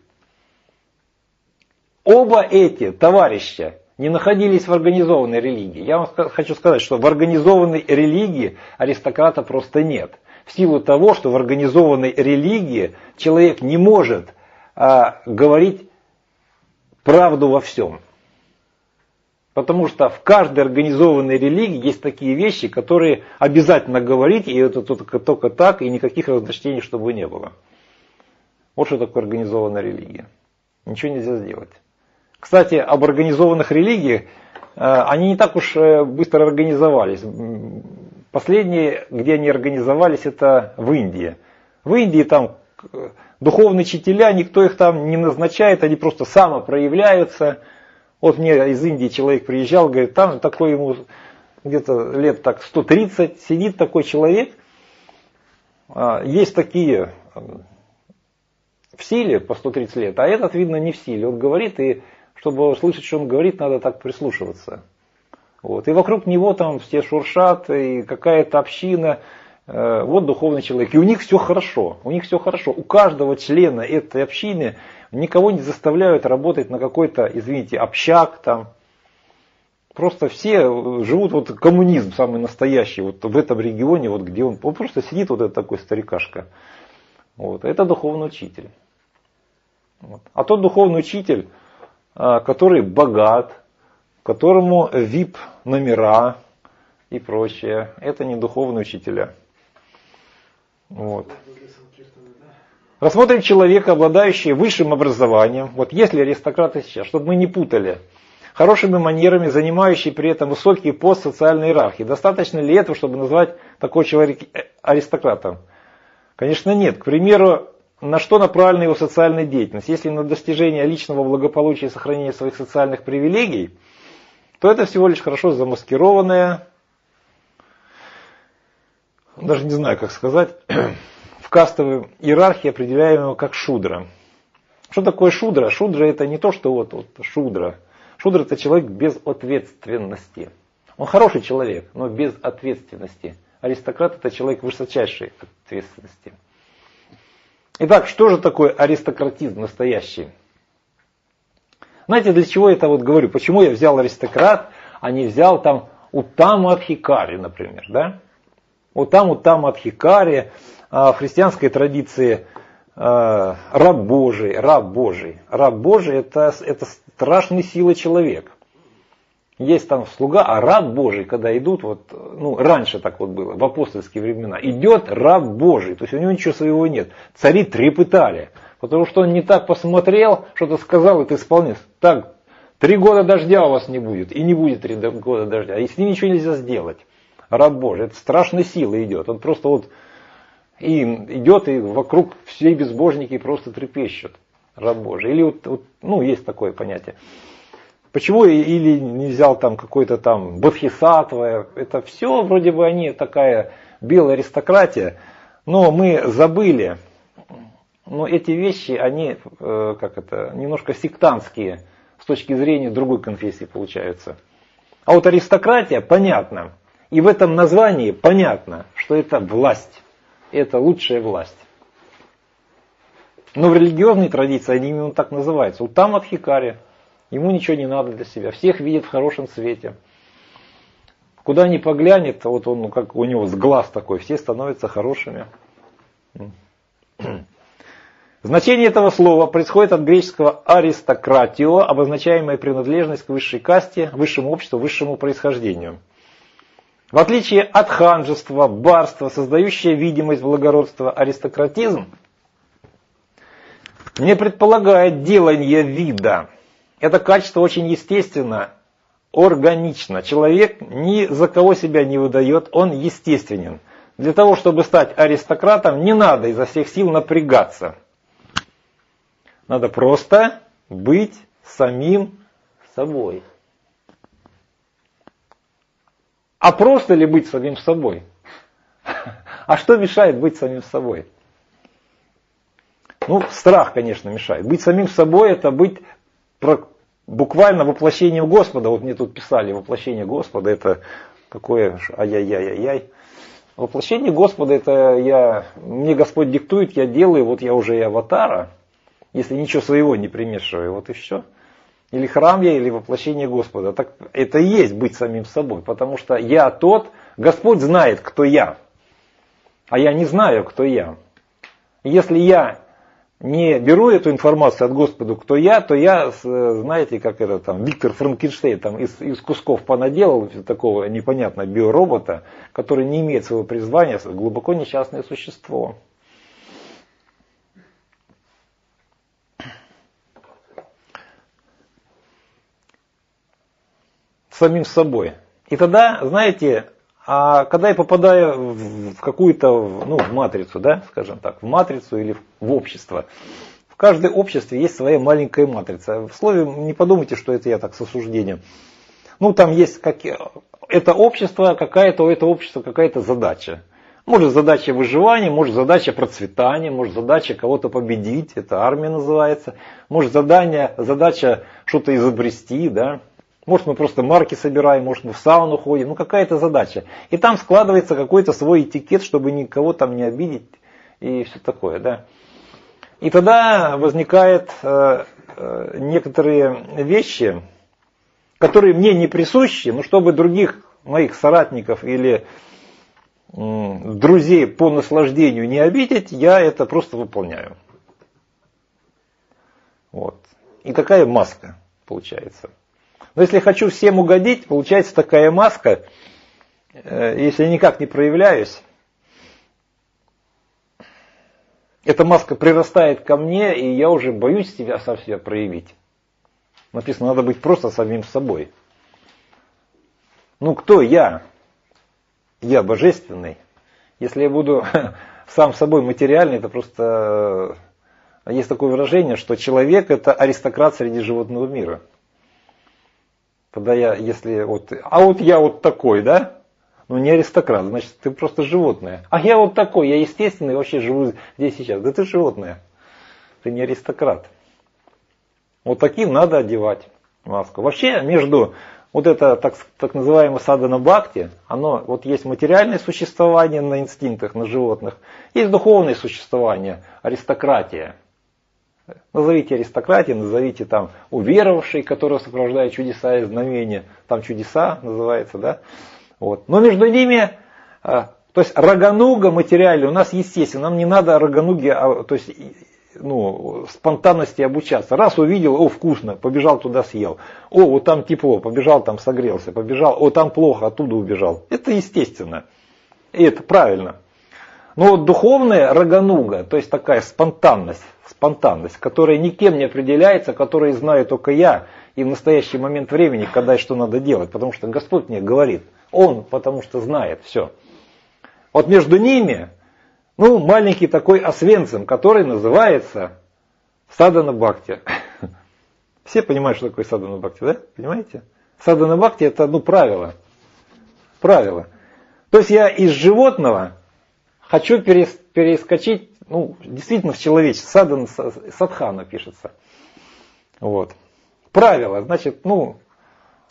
Оба эти товарища не находились в организованной религии. Я вам хочу сказать, что в организованной религии аристократа просто нет. В силу того, что в организованной религии человек не может говорить правду во всем. Потому что в каждой организованной религии есть такие вещи, которые обязательно говорить, и это только так, и никаких разночтений, чтобы не было. Вот что такое организованная религия. Ничего нельзя сделать. Кстати, об организованных религиях, они не так уж быстро организовались. Последние, где они организовались, это в Индии. В Индии там духовные учителя, никто их там не назначает, они просто самопроявляются. Вот мне из Индии человек приезжал, говорит, там такой ему где-то лет так 130, сидит такой человек. Есть такие в силе по 130 лет, а этот, видно, не в силе. Он говорит, и чтобы услышать, что он говорит, надо так прислушиваться. Вот. И вокруг него там все шуршат, и какая-то община. Вот духовный человек. И у них все хорошо. У них все хорошо. У каждого члена этой общины никого не заставляют работать на какой-то, извините, общак там. Просто все живут, вот коммунизм самый настоящий, вот в этом регионе, вот где он просто сидит, вот этот такой старикашка. Вот. Это духовный учитель. Вот. А тот духовный учитель, который богат, которому VIP номера и прочее, это не духовные учителя. Вот. Рассмотрим человека, обладающего высшим образованием. Вот если аристократы сейчас, чтобы мы не путали, хорошими манерами, занимающий при этом высокий пост в социальной иерархии. Достаточно ли этого, чтобы назвать такого человека аристократом? Конечно, нет. К примеру, на что направлена его социальная деятельность? Если на достижение личного благополучия и сохранение своих социальных привилегий, то это всего лишь хорошо замаскированная, даже не знаю, как сказать, в кастовой иерархии определяемого как шудра. Что такое шудра? Шудра это не то, что вот шудра. Шудра это человек без ответственности. Он хороший человек, но без ответственности. Аристократ это человек высочайшей ответственности. Итак, что же такое аристократизм настоящий? Знаете, для чего я это вот говорю? Почему я взял аристократ, а не взял там Уттама Адхикари, например, да? Уттама Адхикари, в христианской традиции раб Божий. Раб Божий это страшной силы человек. Есть там слуга, а раб Божий, когда идут, вот, ну, раньше так вот было, в апостольские времена, идет раб Божий, то есть у него ничего своего нет. Цари трепетали, потому что он не так посмотрел, что-то сказал, это исполнил. Так, 3 года дождя у вас не будет, и не будет 3 года дождя, и с ним ничего нельзя сделать. Раб Божий, это страшной силой идет, он просто вот и идет, и вокруг все безбожники просто трепещут. Раб Божий. Или вот, ну, есть такое понятие. Почему или не взял там какой-то там бодхисаттва? Это все вроде бы они такая белая аристократия, но мы забыли. Но эти вещи, они немножко сектантские с точки зрения другой конфессии получаются. А вот аристократия, понятно. И в этом названии понятно, что это власть. Это лучшая власть. Но в религиозной традиции они именно так называются. Уттама Адхикари. Ему ничего не надо для себя. Всех видит в хорошем свете. Куда ни поглянет, вот он, как у него с глаз такой, все становятся хорошими. Значение этого слова происходит от греческого аристократио, обозначаемое принадлежность к высшей касте, высшему обществу, высшему происхождению. В отличие от ханжества, барства, создающее видимость благородства, аристократизм не предполагает делания вида. Это качество очень естественно, органично. Человек ни за кого себя не выдает, он естественен. Для того, чтобы стать аристократом, не надо изо всех сил напрягаться. Надо просто быть самим собой. А просто ли быть самим собой? А что мешает быть самим собой? Ну, страх, конечно, мешает. Быть самим собой — это быть буквально воплощением Господа. Вот мне тут писали, воплощение Господа — это какое, ай-яй-яй-яй-яй. Воплощение Господа — это мне Господь диктует, я делаю, вот я уже и аватара, если ничего своего не примешиваю, вот и все. Или храм я, или воплощение Господа. Так это и есть быть самим собой, потому что я тот, Господь знает, кто я, а я не знаю, кто я. Если я не беру эту информацию от Господа, кто я, то я, знаете, как это там, Виктор Франкенштейн там из кусков понаделал такого непонятного биоробота, который не имеет своего призвания, глубоко несчастное существо. Самим собой. И тогда, знаете, когда я попадаю в какую-то, в матрицу, да, скажем так, в матрицу или в общество, в каждом обществе есть своя маленькая матрица. В слове не подумайте, что это я так с осуждением. Там есть это общество, у этого общества какая-то задача. Может задача выживания, может задача процветания, может задача кого-то победить, это армия называется. Может задача что-то изобрести, да. Может, мы просто марки собираем, может, мы в сауну ходим. Какая-то задача. И там складывается какой-то свой этикет, чтобы никого там не обидеть и все такое, да. И тогда возникают некоторые вещи, которые мне не присущи, но чтобы других моих соратников или друзей по наслаждению не обидеть, я это просто выполняю. Вот. И такая маска получается. Но если хочу всем угодить, получается такая маска, если я никак не проявляюсь, эта маска прирастает ко мне, и я уже боюсь сам себя проявить. Написано, надо быть просто самим собой. Кто я? Я божественный. Если я буду сам собой материальный, это просто... Есть такое выражение, что человек — это аристократ среди животного мира. Тогда я такой, да? Не аристократ, значит, ты просто животное. А я вот такой, я естественный, вообще живу здесь сейчас. Да ты животное, ты не аристократ. Вот таким надо одевать маску. Вообще, между это так называемое садхана бхакти, оно есть материальное существование на инстинктах, на животных, есть духовное существование, аристократия. Назовите аристократией, назовите там уверовавшие, которые сопровождают чудеса и знамения. Там чудеса называется, да? Но между ними, то есть рагануга материальная у нас естественно. Нам не надо рагануге, спонтанности обучаться. Раз увидел, вкусно, побежал туда съел. Вот там тепло, побежал там согрелся, побежал, там плохо, оттуда убежал. Это естественно. И это правильно. Но духовная рагануга, то есть такая спонтанность, которая никем не определяется, которую знаю только я и в настоящий момент времени, когда и что надо делать, потому что Господь мне говорит, Он потому что знает все. Вот между ними, маленький такой освенцим, который называется садхана бхакти. Все понимают, что такое садхана бхакти, да? Понимаете? Садхана бхакти это правило. Правило. То есть я из животного хочу перескочить, действительно в человечество. Садхана пишется. Правило, значит,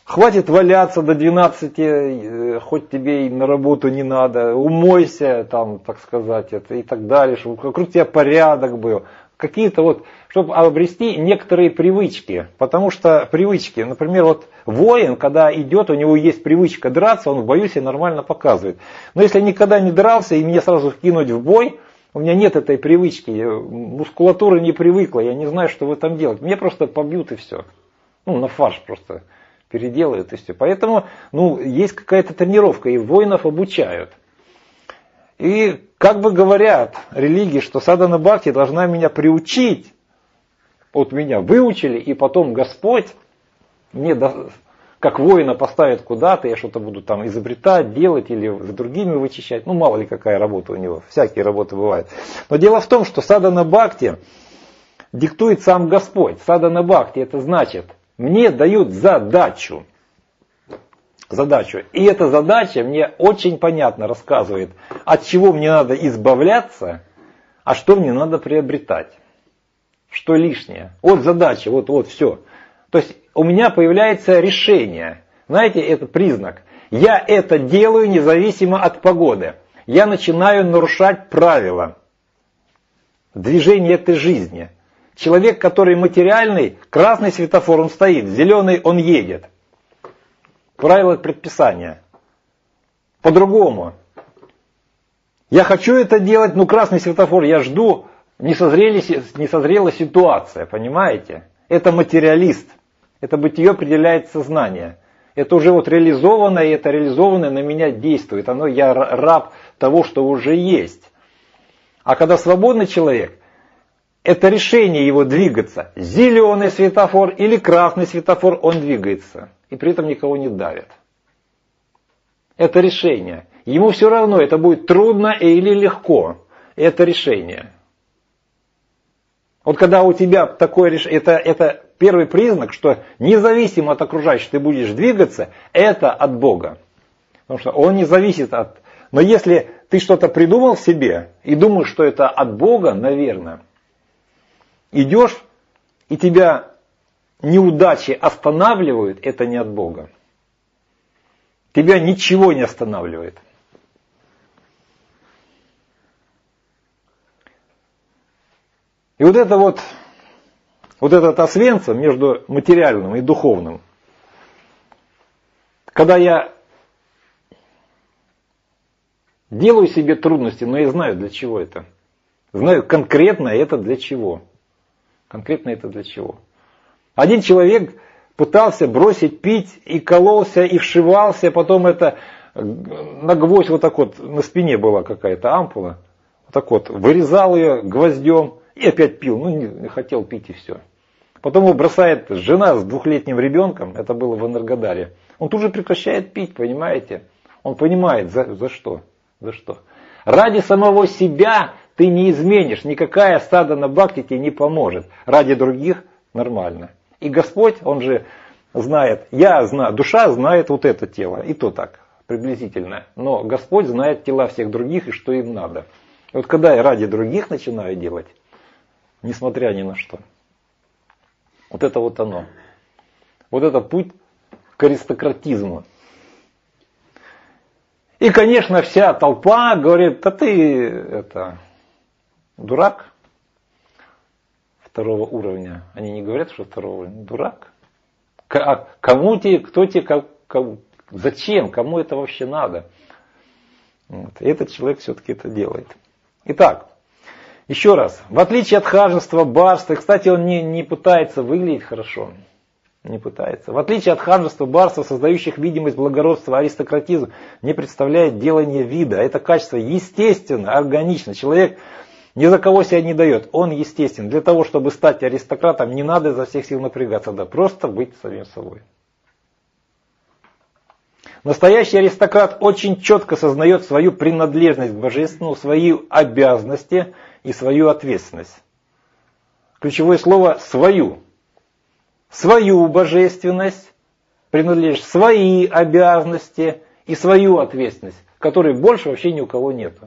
Хватит валяться до 12, хоть тебе и на работу не надо, умойся, там, так сказать, это, и так далее, чтобы вокруг тебя порядок был. Какие-то вот, чтобы обрести некоторые привычки. Потому что привычки, например, вот воин, когда идет, у него есть привычка драться, он в бою себя нормально показывает. Но если я никогда не дрался и меня сразу кинуть в бой, у меня нет этой привычки, мускулатура не привыкла, я не знаю, что в этом делать. Меня просто побьют и все. Ну, на фарш просто переделают и все. Поэтому, есть какая-то тренировка, и воинов обучают. И как бы говорят религии, что садхана бхакти должна меня приучить, вот меня выучили, и потом Господь мне, как воина, поставит куда-то, я что-то буду там изобретать, делать или за другими вычищать. Мало ли какая работа у него, всякие работы бывают. Но дело в том, что садхана бхакти диктует сам Господь. Садхана бхакти это значит, мне дают задачу. И эта задача мне очень понятно рассказывает, от чего мне надо избавляться, а что мне надо приобретать. Что лишнее. Вот задача, вот все. То есть у меня появляется решение. Знаете, это признак. Я это делаю независимо от погоды. Я начинаю нарушать правила движения этой жизни. Человек, который материальный, красный светофор, он стоит, зеленый он едет. Правила предписания. По-другому. Я хочу это делать, красный светофор, я жду, не созрела ситуация, понимаете? Это материалист. Это бытие определяет сознание. Это уже реализованное, и это реализованное на меня действует. Я раб того, что уже есть. А когда свободный человек, это решение его двигаться. Зеленый светофор или красный светофор, он двигается. И при этом никого не давит. Это решение. Ему все равно, это будет трудно или легко. Это решение. Вот когда у тебя такое решение, это первый признак, что независимо от окружающих ты будешь двигаться, это от Бога. Потому что он не зависит от... Но если ты что-то придумал в себе и думаешь, что это от Бога, наверное, идешь, и тебя неудачи останавливают, это не от Бога. Тебя ничего не останавливает. И вот этот освенцим между материальным и духовным, когда я делаю себе трудности, но я знаю, для чего это. Знаю конкретно это для чего. Конкретно это для чего. Один человек пытался бросить пить и кололся, и вшивался, потом это на гвоздь на спине была какая-то ампула, вырезал ее гвоздем и опять пил, не хотел пить и все. Потом его бросает жена с 2-летним ребенком, это было в Энергодаре. Он тут же прекращает пить, понимаете? Он понимает, за что. Ради самого себя ты не изменишь, никакая садхана бхакти тебе не поможет. Ради других нормально. И Господь, он же знает, душа знает это тело, и то так, приблизительно. Но Господь знает тела всех других и что им надо. И когда я ради других начинаю делать, несмотря ни на что, это оно. Это путь к аристократизму. И, конечно, вся толпа говорит, да ты дурак. 2-го уровня. Они не говорят, что 2-го уровня. Дурак. Кому тебе, зачем, кому это вообще надо? И этот человек все-таки это делает. Итак, еще раз. В отличие от ханжества, барства, кстати, он не пытается выглядеть хорошо. Не пытается. В отличие от ханжества, барства, создающих видимость благородства, аристократизм не представляет делание вида. Это качество естественно, органично. Человек ни за кого себя не дает. Он естествен. Для того, чтобы стать аристократом, не надо изо всех сил напрягаться. Да просто быть самим собой. Настоящий аристократ очень четко сознает свою принадлежность к божественному, свои обязанности и свою ответственность. Ключевое слово «свою». Свою божественность, принадлежность, свои обязанности и свою ответственность, которой больше вообще ни у кого нету.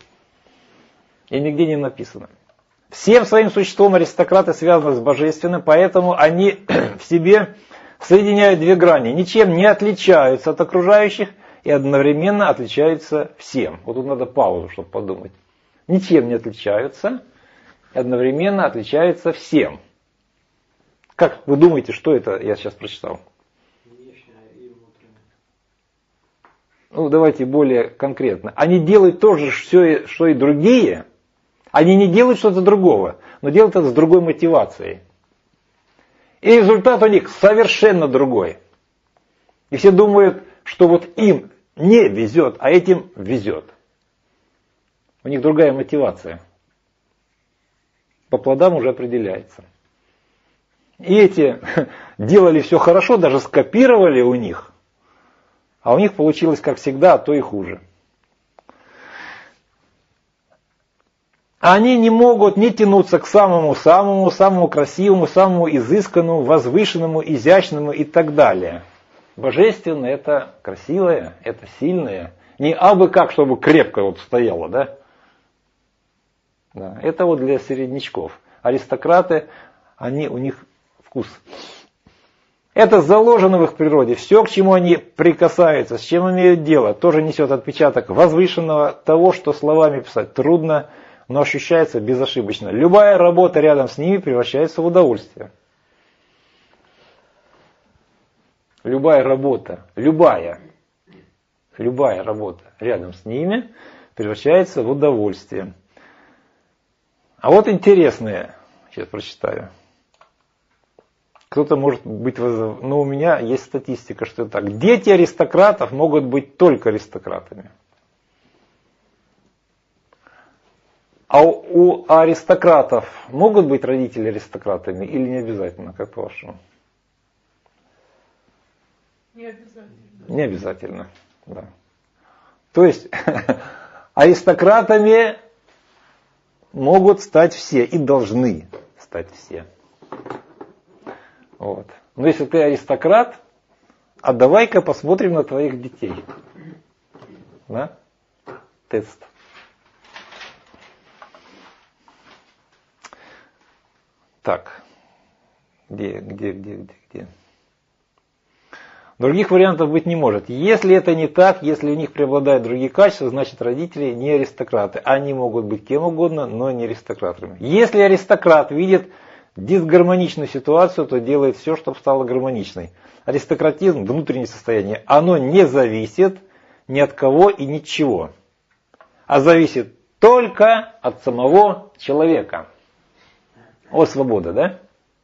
И нигде не написано. Всем своим существом аристократы связаны с божественным, поэтому они в себе соединяют две грани, ничем не отличаются от окружающих и одновременно отличаются всем. Вот тут надо паузу, чтобы подумать. Ничем не отличаются и одновременно отличаются всем. Как вы думаете, что это я сейчас прочитал? Внешнее и внутреннее. Ну, давайте более конкретно. Они делают то же, что и другие. Они не делают что-то другого, но делают это с другой мотивацией. И результат у них совершенно другой. И все думают, что вот им не везет, а этим везет. У них другая мотивация. По плодам уже определяется. И эти делали все хорошо, даже скопировали у них. А у них получилось, как всегда, а то и хуже. Они не могут не тянуться к самому красивому, самому изысканному, возвышенному, изящному и так далее. Божественное – это красивое, это сильное. Не абы как, чтобы крепко вот стояло, да? Да. Это вот для середнячков. Аристократы, у них вкус. Это заложено в их природе. Все, к чему они прикасаются, с чем имеют дело, тоже несет отпечаток возвышенного, того, что словами писать трудно, но ощущается безошибочно. Любая работа рядом с ними превращается в удовольствие. Любая работа рядом с ними превращается в удовольствие. А вот интересное, сейчас прочитаю. Кто-то может быть, но у меня есть статистика, что это так. Дети аристократов могут быть только аристократами. А у аристократов могут быть родители аристократами или не обязательно, как по-вашему? Не обязательно. Не обязательно, да. То есть аристократами могут стать все и должны стать все. Вот. Но если ты аристократ, а давай-ка посмотрим на твоих детей. Да? Тест. Так. Где? Других вариантов быть не может. Если это не так, если у них преобладают другие качества, значит родители не аристократы. Они могут быть кем угодно, но не аристократами. Если аристократ видит дисгармоничную ситуацию, то делает все, чтобы стало гармоничной. Аристократизм, внутреннее состояние, оно не зависит ни от кого и ни от чего, а зависит только от самого человека. Вот свобода, да?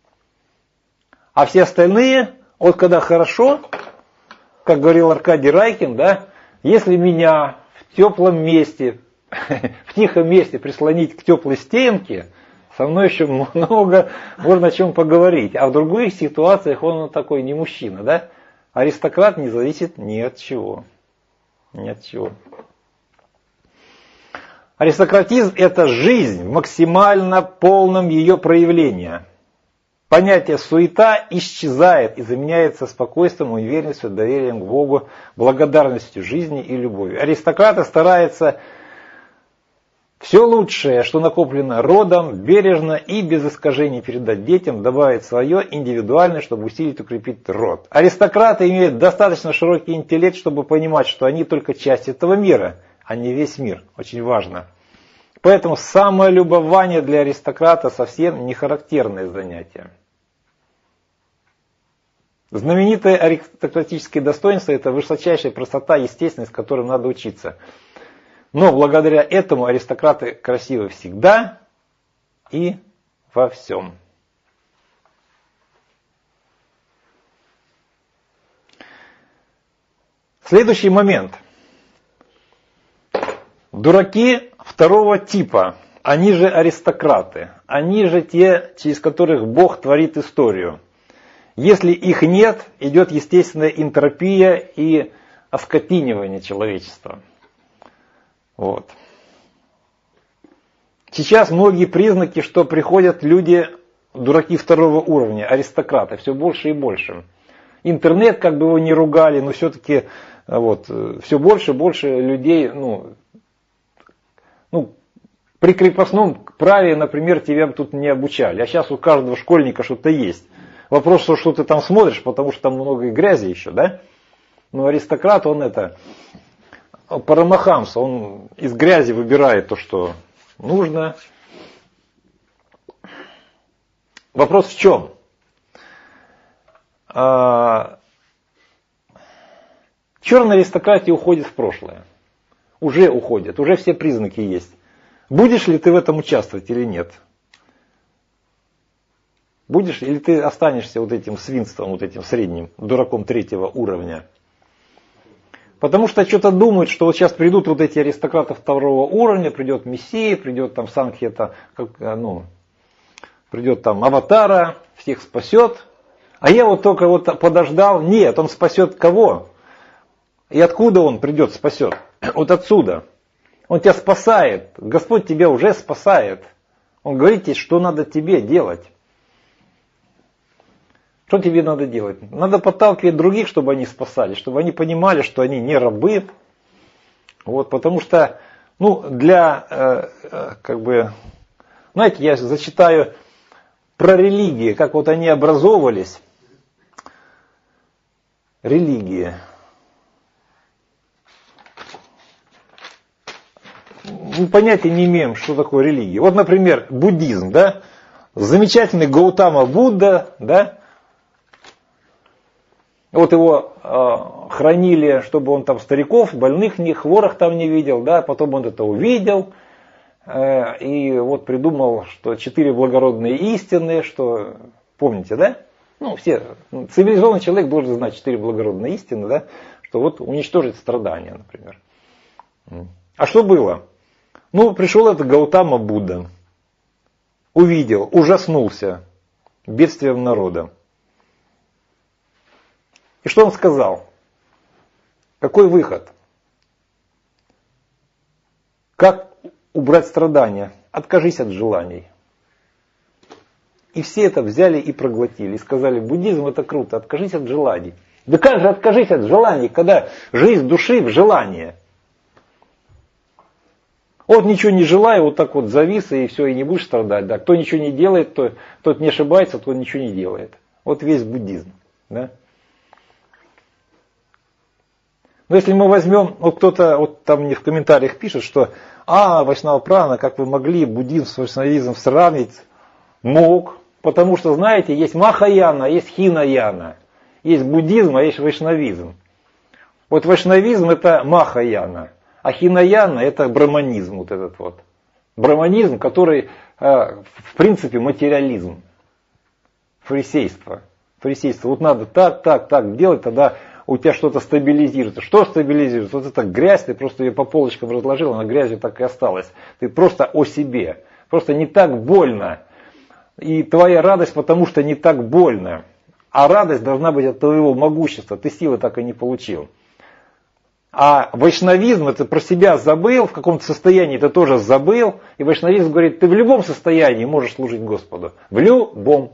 А все остальные, вот когда хорошо, как говорил Аркадий Райкин, да, если меня в теплом месте, в тихом месте прислонить к теплой стенке, со мной еще много можно о чем поговорить. А в других ситуациях он такой не мужчина, да? Аристократ не зависит ни от чего. Ни от чего. Аристократизм – это жизнь в максимально полном ее проявлении. Понятие суета исчезает и заменяется спокойствием, уверенностью, доверием к Богу, благодарностью жизни и любовью. Аристократы стараются все лучшее, что накоплено родом, бережно и без искажений передать детям, добавить свое индивидуальное, чтобы усилить и укрепить род. Аристократы имеют достаточно широкий интеллект, чтобы понимать, что они только часть этого мира, а не весь мир. Очень важно. Поэтому самолюбование для аристократа совсем не характерное занятие. Знаменитое аристократическое достоинство – это высочайшая простота, естественность, которой надо учиться. Но благодаря этому аристократы красивы всегда и во всем. Следующий момент. Дураки второго типа, они же аристократы, они же те, через которых Бог творит историю. Если их нет, идет естественная энтропия и оскотинивание человечества. Вот. Сейчас многие признаки, что приходят люди, дураки второго уровня, аристократы, все больше и больше. Интернет, как бы его ни ругали, но все-таки вот, все больше и больше людей, при крепостном праве, например, тебя тут не обучали, а сейчас у каждого школьника что-то есть. Вопрос, что ты там смотришь, потому что там много грязи еще, да? Но аристократ, он парамахамса, он из грязи выбирает то, что нужно. Вопрос в чем? Черная аристократия уходит в прошлое. Уже уходит, уже все признаки есть. Будешь ли ты в этом участвовать или нет? Будешь, или ты останешься вот этим свинством, вот этим средним, дураком третьего уровня? Потому что что-то думают, что вот сейчас придут вот эти аристократы второго уровня, придет Мессия, придет там Санхета, придет там Аватара, всех спасет. А я вот только вот подождал. Нет, он спасет кого? И откуда он придет, спасет? Вот отсюда. Он тебя спасает. Господь тебя уже спасает. Он говорит тебе, что надо тебе делать. Что тебе надо делать? Надо подталкивать других, чтобы они спасались, чтобы они понимали, что они не рабы. Вот, потому что, знаете, я зачитаю про религии, как вот они образовывались. Религии. Мы понятия не имеем, что такое религия. Вот, например, буддизм, да? Замечательный Гаутама Будда, да? Вот его хранили, чтобы он там стариков, больных, хворых там не видел, да? Потом он это увидел. И вот придумал, что 4 благородные истины, что, помните, да? Все, цивилизованный человек должен знать 4 благородные истины, да? Что вот уничтожить страдания, например. А что было? Пришел этот Гаутама Будда, увидел, ужаснулся бедствием народа. И что он сказал? Какой выход? Как убрать страдания? Откажись от желаний. И все это взяли и проглотили. И сказали, буддизм это круто, откажись от желаний. Да как же откажись от желаний, когда жизнь души в желании? Вот ничего не желаю, вот так вот завис, и все, и не будешь страдать. Да. Кто ничего не делает, тот не ошибается, тот ничего не делает. Вот весь буддизм. Да? Но если мы возьмем, вот кто-то вот там мне в комментариях пишет, что Вайшнава Прана, как вы могли буддизм с вайшнавизмом сравнить? Мог, потому что, знаете, есть Махаяна, есть Хинаяна. Есть буддизм, а есть вайшнавизм. Вот вайшнавизм это Махаяна. А Хинаяна это браманизм, вот этот вот. Браманизм, который в принципе материализм. Фарисейство. Вот надо так делать, тогда у тебя что-то стабилизируется. Что стабилизируется? Вот эта грязь, ты просто ее по полочкам разложил, она грязью так и осталась. Ты просто о себе. Просто не так больно. И твоя радость, потому что не так больно. А радость должна быть от твоего могущества. Ты силы так и не получил. А вайшнавизм, это про себя забыл, в каком-то состоянии ты тоже забыл. И вайшнавизм говорит, ты в любом состоянии можешь служить Господу. В любом.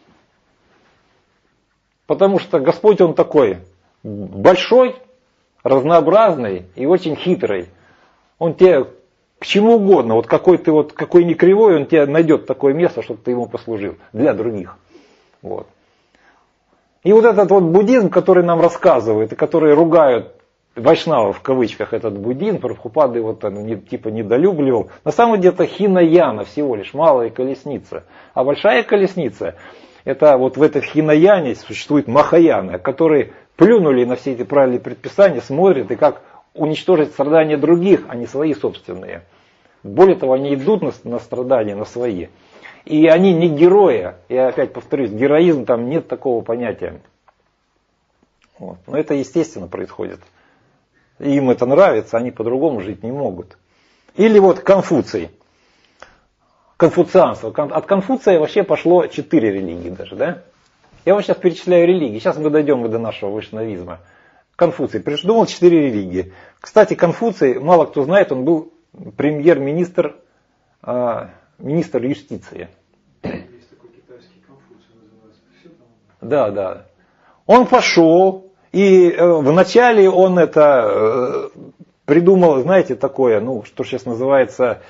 Потому что Господь, Он такой большой, разнообразный и очень хитрый. Он тебе к чему угодно, вот какой не кривой, Он тебе найдет такое место, чтобы ты Ему послужил для других. Вот. И вот этот вот буддизм, который нам рассказывают, и который ругают вайшнавов в кавычках, этот буддизм, Прабхупада его недолюбливал. На самом деле это хинаяна всего лишь, малая колесница. А большая колесница, это вот в этой хинаяне существует махаяна, которые плюнули на все эти правильные предписания, смотрят и как уничтожить страдания других, а не свои собственные. Более того, они идут на страдания, на свои. И они не герои. Я опять повторюсь, героизм, там нет такого понятия. Вот. Но это естественно происходит. И им это нравится, они по-другому жить не могут. Или вот Конфуций. Конфуцианство. От Конфуция вообще пошло 4 религии даже, да? Я вам сейчас перечисляю религии. Сейчас мы дойдем до нашего вайшнавизма. Конфуций придумал 4 религии. Кстати, Конфуций, мало кто знает, он был премьер-министр, министр юстиции. Есть такой китайский Конфуций называется. Да. Он пошел, и вначале он это придумал, знаете, такое, что сейчас называется,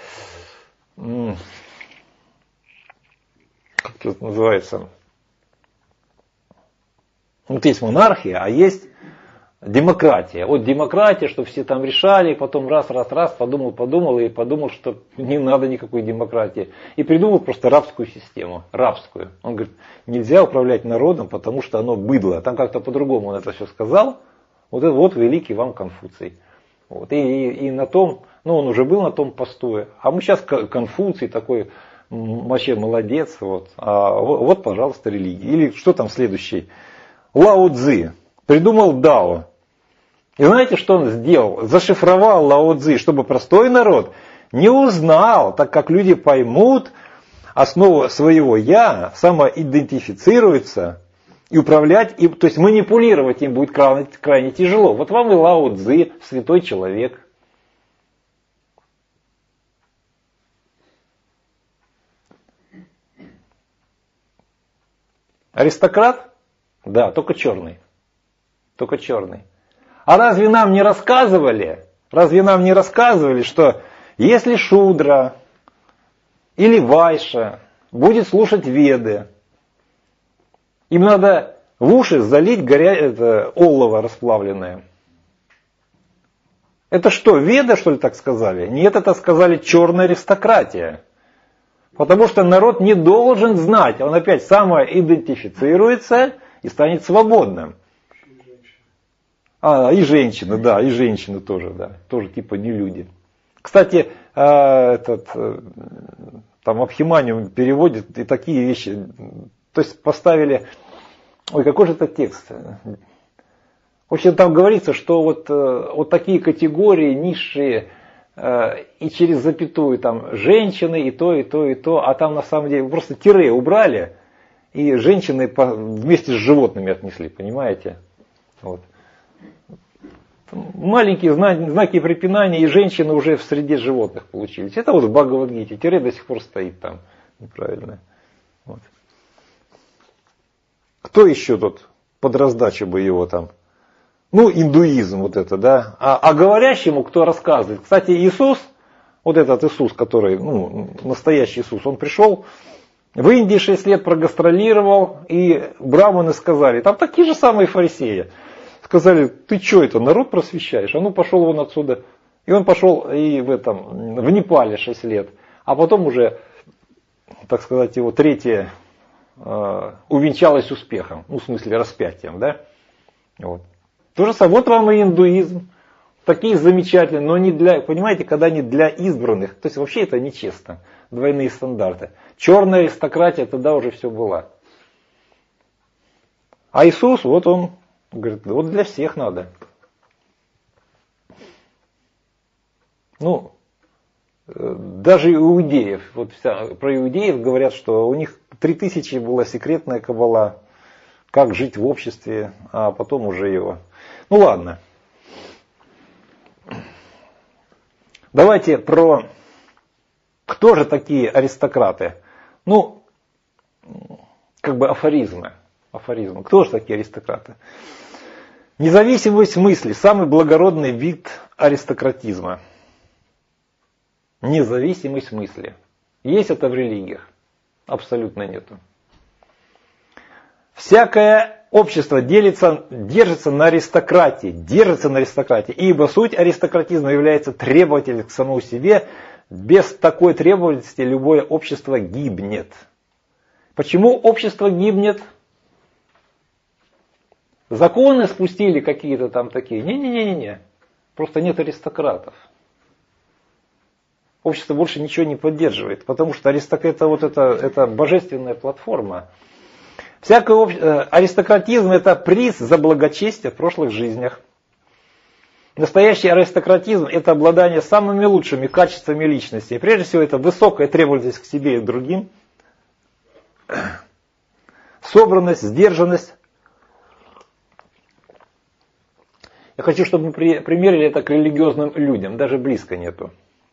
как это называется, Вот есть монархия, а есть демократия. Вот демократия, что все там решали, потом раз, подумал и подумал, что не надо никакой демократии. И придумал просто рабскую систему, рабскую. Он говорит, нельзя управлять народом, потому что оно быдло. Там как-то по-другому он это все сказал. Вот это вот великий вам Конфуций. Вот. И на том, он уже был на том посту. А мы сейчас Конфуций такой, вообще молодец. Вот. Вот, пожалуйста, религия. Или что там следующий? Лао Цзи придумал Дао. И знаете, что он сделал? Зашифровал Лао Цзи, чтобы простой народ не узнал, так как люди поймут основу своего «я», самоидентифицируются и управлять, то есть манипулировать им будет крайне тяжело. Вот вам и Лао Цзи, святой человек. Аристократ? Да, только черный. Только черный. А разве нам не рассказывали, что если Шудра или Вайша будет слушать Веды, им надо в уши залить олово расплавленное. Это что, Веды, что ли, так сказали? Нет, это сказали черная аристократия. Потому что народ не должен знать, он опять самоидентифицируется и станет свободным. И женщины, да, и женщины тоже, да, тоже типа не люди. Кстати, там Абхиманию переводит и такие вещи, то есть поставили, какой же это текст? В общем, там говорится, что вот такие категории низшие, и через запятую там женщины, и то, а там на самом деле просто тире убрали, и женщины вместе с животными отнесли, понимаете? Вот. Маленькие знаки препинания, и женщины уже в среде животных получились. Это вот в Бхагавад-гите. Тире до сих пор стоит там. Неправильно. Вот. Кто еще тут под раздачу бы его там? Индуизм вот это, да. А говорящему кто рассказывает? Кстати, Иисус, вот этот Иисус, который, настоящий Иисус, он пришел в Индии 6 лет прогастролировал, и браманы сказали, там такие же самые фарисеи. Сказали, ты что это, народ просвещаешь? Пошел вон отсюда. И он пошел и в Непале 6 лет. А потом уже, так сказать, его третье увенчалось успехом. В смысле распятием, да? Вот. То же самое, вот вам и индуизм. Такие замечательные, но не для, понимаете, когда не для избранных. То есть вообще это нечестно. Двойные стандарты. Черная аристократия тогда уже все была. А Иисус, вот он говорит, вот для всех надо. Даже иудеев, про иудеев говорят, что у них 3000 была секретная каббала, как жить в обществе, а потом уже его. Ладно. Давайте про... Кто же такие аристократы? Афоризмы. Кто же такие аристократы? Независимость мысли – самый благородный вид аристократизма. Независимость мысли. Есть это в религиях? Абсолютно нету. Всякое общество держится на аристократии, ибо суть аристократизма является требовательностью к самому себе. Без такой требовательности любое общество гибнет. Почему общество гибнет? Законы спустили какие-то там такие. Не. Просто нет аристократов. Общество больше ничего не поддерживает, потому что это божественная платформа. Аристократизм – это приз за благочестие в прошлых жизнях. Настоящий аристократизм – это обладание самыми лучшими качествами личности. И прежде всего, это высокая требовательность к себе и к другим, собранность, сдержанность. Я хочу, чтобы мы примерили это к религиозным людям. Даже близко нету.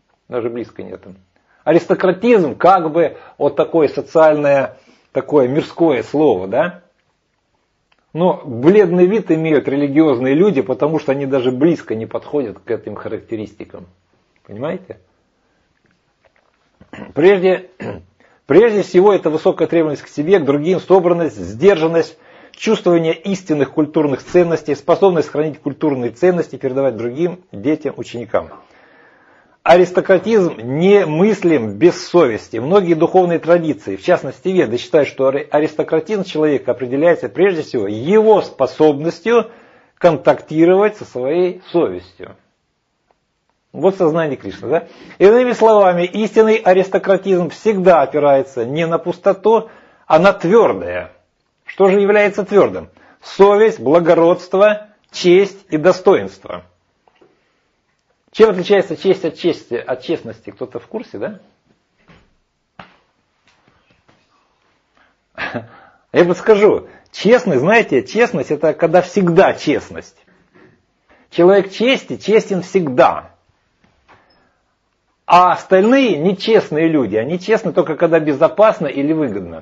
Аристократизм вот такое социальное, такое мирское слово, да? Но бледный вид имеют религиозные люди, потому что они даже близко не подходят к этим характеристикам. Понимаете? Прежде всего, это высокая требовательность к себе, к другим, собранность, сдержанность, чувствование истинных культурных ценностей, способность хранить культурные ценности, передавать другим детям, ученикам. Аристократизм немыслим без совести. Многие духовные традиции, в частности веды, считают, что аристократизм человека определяется прежде всего его способностью контактировать со своей совестью. Вот сознание Кришны. Да? Иными словами, истинный аристократизм всегда опирается не на пустоту, а на твердое. Что же является твердым? Совесть, благородство, честь и достоинство. Чем отличается честь от честности? Кто-то в курсе, да? Я подскажу. Честность, знаете, честность это когда всегда честность. Человек чести честен всегда. А остальные нечестные люди, они честны только когда безопасно или выгодно.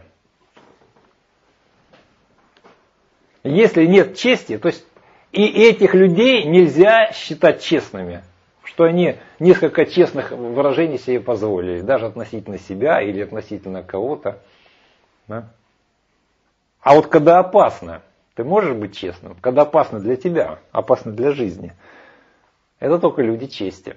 Если нет чести, то есть и этих людей нельзя считать честными. Что они несколько честных выражений себе позволили, даже относительно себя или относительно кого-то. Да? А вот когда опасно, ты можешь быть честным, когда опасно для тебя, опасно для жизни, это только люди чести.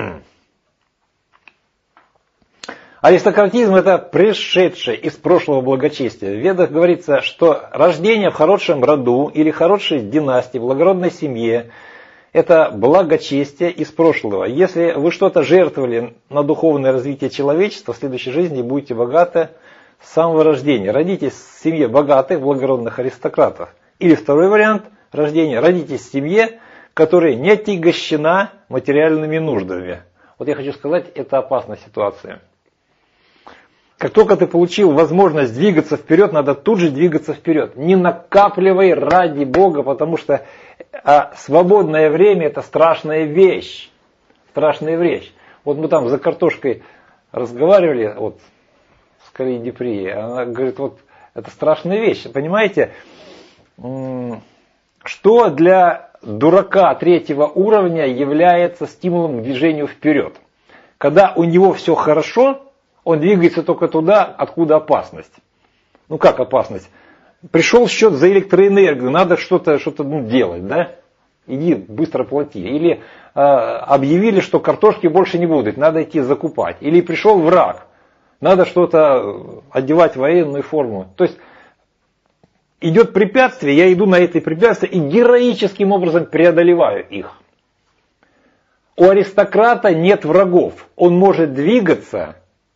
Аристократизм это пришедшее из прошлого благочестия. В Ведах говорится, что рождение в хорошем роду или хорошей династии, благородной семье это благочестие из прошлого. Если вы что-то жертвовали на духовное развитие человечества, в следующей жизни будете богаты с самого рождения. Родитесь в семье богатых, благородных аристократов. Или второй вариант рождения. Родитесь в семье, которая не отягощена материальными нуждами. Вот я хочу сказать, это опасная ситуация. Как только ты получил возможность двигаться вперед, надо тут же двигаться вперед. Не накапливай ради Бога, потому что свободное время это страшная вещь. Страшная вещь. Вот мы там за картошкой разговаривали вот, с Кали Депри. Она говорит, вот это страшная вещь. Понимаете, что для дурака третьего уровня является стимулом к движению вперед? Когда у него все хорошо, он двигается только туда, откуда опасность. Ну как опасность? Пришел счет за электроэнергию, надо что-то делать, да? Иди быстро плати. Или объявили, что картошки больше не будет, надо идти закупать. Или пришел враг, надо что-то одевать военную форму. То есть идет препятствие, я иду на это препятствие и героическим образом преодолеваю их. У аристократа нет врагов, он может двигаться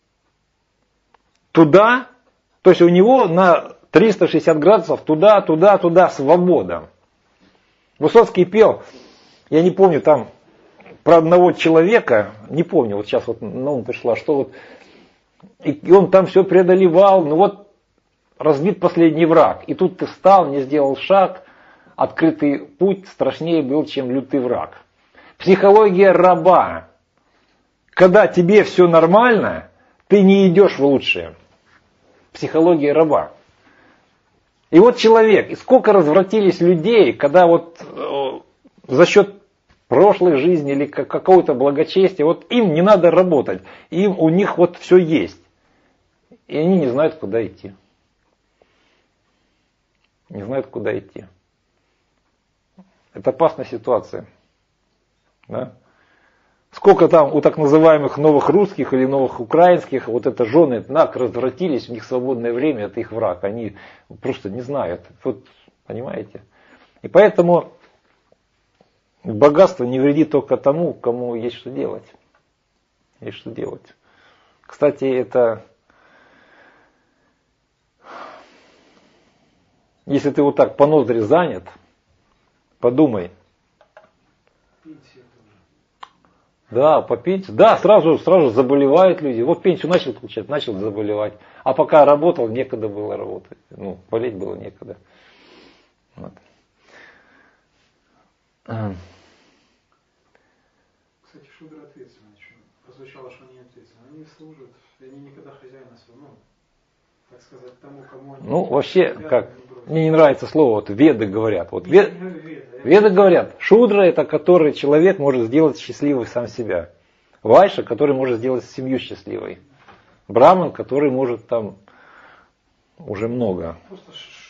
туда, то есть у него на 360 градусов туда, свобода. Высоцкий пел, я не помню там про одного человека, не помню, вот сейчас вот на ум пришла, что вот, и он там все преодолевал, ну вот разбит последний враг, и тут ты встал, не сделал шаг, открытый путь страшнее был, чем лютый враг. Психология раба, когда тебе все нормально, ты не идешь в лучшее. Психология раба. И вот человек, и сколько развратились людей, когда вот за счет прошлой жизни или какого-то благочестия, вот им не надо работать, у них вот все есть. И они не знают, куда идти. Не знают, куда идти. Это опасная ситуация. Да? Сколько там у так называемых новых русских или новых украинских, вот это жены развратились, у них свободное время, это их враг. Они просто не знают. Вот, понимаете? И поэтому богатство не вредит только тому, кому есть что делать. Есть что делать. Кстати, это... Если ты вот так по ноздри занят, подумай. Да, по пенсии. Да, сразу заболевают люди. Вот пенсию начал получать, начал заболевать. А пока работал, некогда было работать. Ну, болеть было некогда. Вот. Кстати, шудра ответственны. Прозвучало, что они ответственны. Они служат, и они никогда хозяина своего, так сказать, тому, кому они... Ну, вообще, как, мне не нравится слово, вот веды говорят. Вот веды говорят, шудра это который человек может сделать счастливым сам себя. Вайша, который может сделать семью счастливой. Браман, который может там уже много. Просто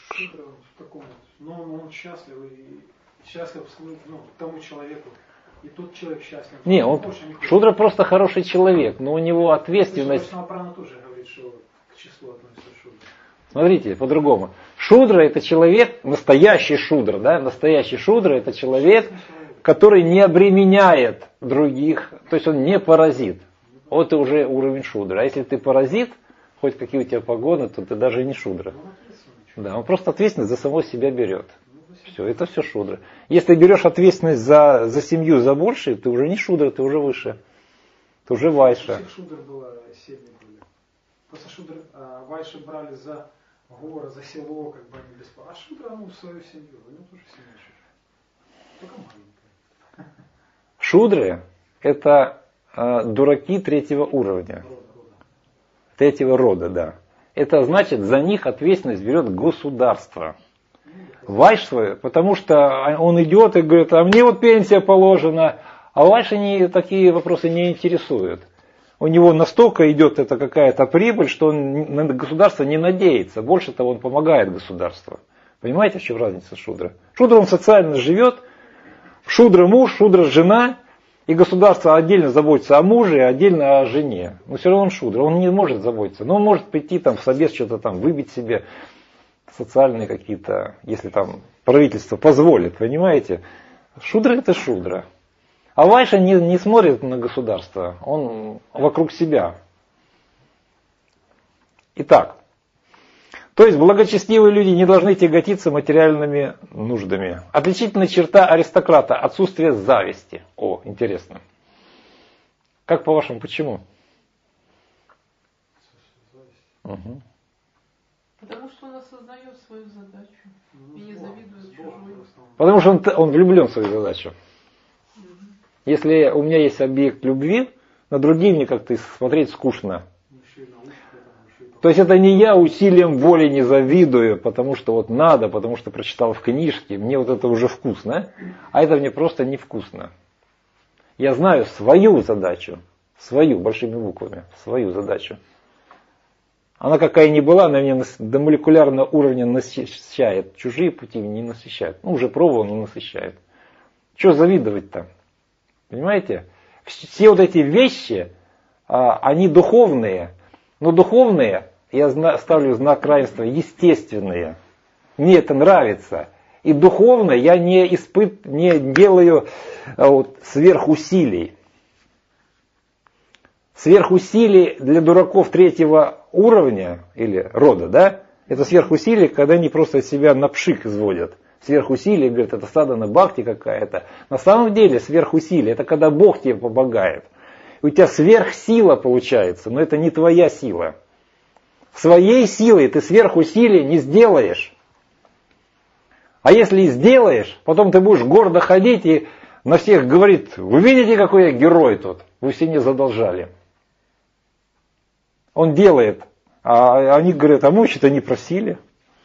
Шудра в таком, но он счастлив и счастлив тому человеку. И тот человек счастлив. Не, Шудра просто хороший человек, но у него ответственность... Прана тоже говорит, что к числу относится Шудра. Смотрите, по-другому. Шудра это человек, настоящий Шудра, да? Настоящий Шудра это человек, который не обременяет других, то есть он не паразит. Вот и уже уровень Шудра. А если ты паразит, хоть какие у тебя погоны, то ты даже не Шудра. Да, он просто ответственность за самого себя берет. Все, это все Шудра. Если ты берешь ответственность за семью, за больше, ты уже не Шудра, ты уже выше. Ты уже Вайша. Всех Шудр было 7 были. Просто Шудр, Вайши брали за горы, за село, как бы они бесплатно. А Шудра, свою семью. У него тоже семья Шудра. Только маленькая. Шудры это дураки третьего уровня. Третьего рода, да. Это значит, за них ответственность берет государство. Вайшвы, потому что он идет и говорит, а мне вот пенсия положена, а Вайши такие вопросы не интересуют. У него настолько идет это какая-то прибыль, что он на государство не надеется. Больше того, он помогает государству. Понимаете, в чем разница Шудра? Шудра он социально живет, Шудра муж, Шудра жена, и государство отдельно заботится о муже, и отдельно о жене. Но все равно он Шудра, он не может заботиться. Но он может прийти там в собес, что-то там выбить себе, социальные какие-то, если там правительство позволит, понимаете? Шудра это Шудра. А Вайша не смотрит на государство, он вокруг себя. Итак, то есть благочестивые люди не должны тяготиться материальными нуждами. Отличительная черта аристократа – отсутствие зависти. О, интересно. Как по-вашему, почему? Угу. Потому что он осознает свою задачу и не завидует чужой. Потому что он влюблен в свою задачу. Если у меня есть объект любви, на другие мне как-то смотреть скучно. То есть это не я усилием воли не завидую, потому что вот надо, потому что прочитал в книжке, мне вот это уже вкусно, а это мне просто невкусно. Я знаю свою задачу, свою, большими буквами, свою задачу. Она какая ни была, она меня до молекулярного уровня насыщает. Чужие пути не насыщают. Ну, уже пробовал, но насыщает. Что завидовать-то? Понимаете? Все вот эти вещи, они духовные. Но духовные, я ставлю знак равенства, естественные. Мне это нравится. И духовно я не делаю сверхусилий. Сверхусилий для дураков третьего уровня или рода, да? Это сверхусилие, когда они просто себя на пшик изводят. Сверхусилие, говорят, это садхана бхакти какая-то. На самом деле сверхусилие, это когда Бог тебе помогает. У тебя сверхсила получается, но это не твоя сила. Своей силой ты сверхусилие не сделаешь. А если и сделаешь, потом ты будешь гордо ходить и на всех говорить, вы видите, какой я герой тут, вы все не задолжали. Он делает, а они говорят, а мы что-то не просили.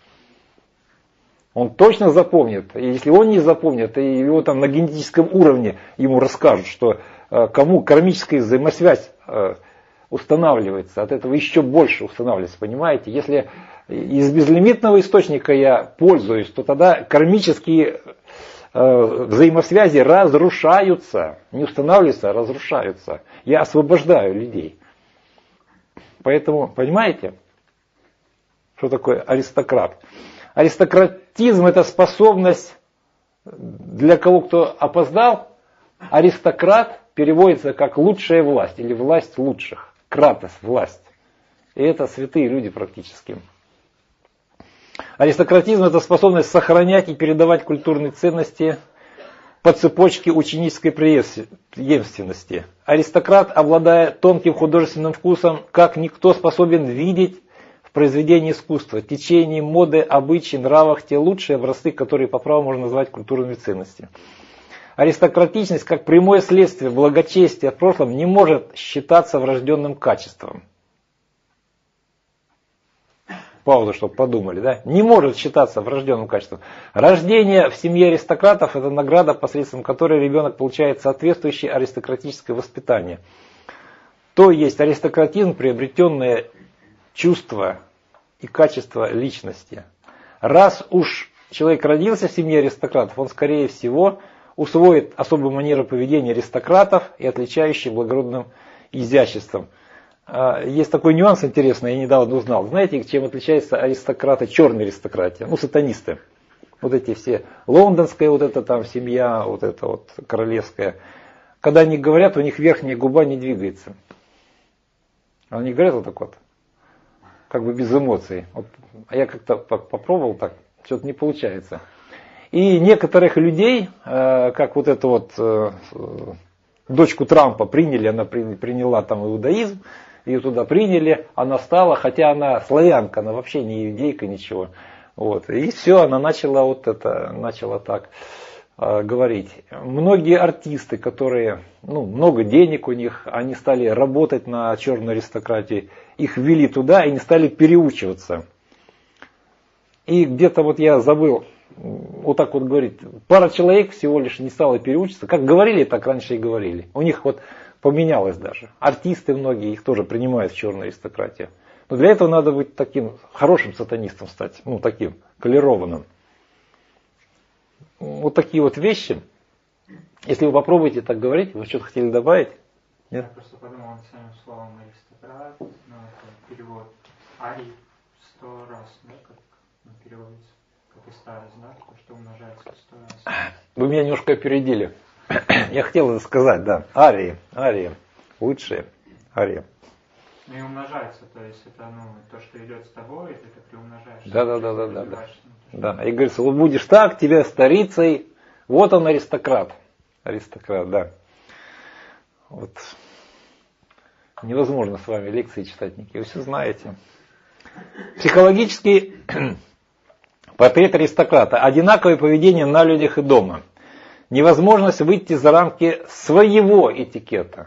Он точно запомнит. И если он не запомнит, и его там на генетическом уровне ему расскажут, что кому кармическая взаимосвязь устанавливается, от этого еще больше устанавливается, понимаете? Если из безлимитного источника я пользуюсь, то тогда кармические взаимосвязи разрушаются. Не устанавливаются, а разрушаются. Я освобождаю людей. Поэтому, понимаете, что такое аристократ? Аристократизм – это способность, для кого кто опоздал, аристократ переводится как лучшая власть или власть лучших. Кратос – власть. И это святые люди практически. Аристократизм – это способность сохранять и передавать культурные ценности по цепочке ученической преемственности. Аристократ, обладая тонким художественным вкусом, как никто способен видеть в произведении искусства, течении, моды, обычаи, нравах, те лучшие образцы, которые по праву можно назвать культурными ценностями. Аристократичность, как прямое следствие благочестия в прошлом, не может считаться врожденным качеством. Пауза, чтобы подумали, да? Не может считаться врожденным качеством. Рождение в семье аристократов – это награда, посредством которой ребенок получает соответствующее аристократическое воспитание. То есть аристократизм – приобретенное чувство и качество личности. Раз уж человек родился в семье аристократов, он, скорее всего, усвоит особую манеру поведения аристократов и отличающий благородным изяществом. Есть такой нюанс интересный, я недавно узнал. Знаете, чем отличаются аристократы, черные аристократии? Ну, сатанисты. Вот эти все, лондонская вот эта там семья, вот эта вот королевская. Когда они говорят, у них верхняя губа не двигается. Они говорят вот так вот, как бы без эмоций. Вот, а я как-то попробовал так, что-то не получается. И некоторых людей, как вот эту вот дочку Трампа приняли, она приняла там иудаизм, ее туда приняли, она стала, хотя она славянка, она вообще не иудейка, ничего. Вот. И все, она начала так говорить. Многие артисты, которые, много денег у них, они стали работать на черной аристократии, их ввели туда и не стали переучиваться. И где-то вот я забыл, вот так вот говорить, пара человек всего лишь не стало переучиться. Как говорили, так раньше и говорили. У них вот поменялось даже. Артисты многие, их тоже принимают в черную аристократию. Но для этого надо быть таким хорошим сатанистом стать, таким колерованным. Вот такие вот вещи. Если вы попробуете так говорить, вы что-то хотели добавить? Нет? Я просто подумал над самим словом аристократ, это перевод арий 100 раз, да, как переводится, как и старый знак, то, что умножается 100 раз. Вы меня немножко опередили. Я хотел это сказать, да. Арии, лучшие арии. Ну и умножается, то есть это то, что идет с тобой, ты как приумножаешь. Да. И говорится, вот будешь так, тебя старицей. Вот он аристократ. Аристократ, да. Вот. Невозможно с вами лекции читать, вы все знаете. Психологический портрет аристократа. Одинаковое поведение на людях и дома. Невозможность выйти за рамки своего этикета.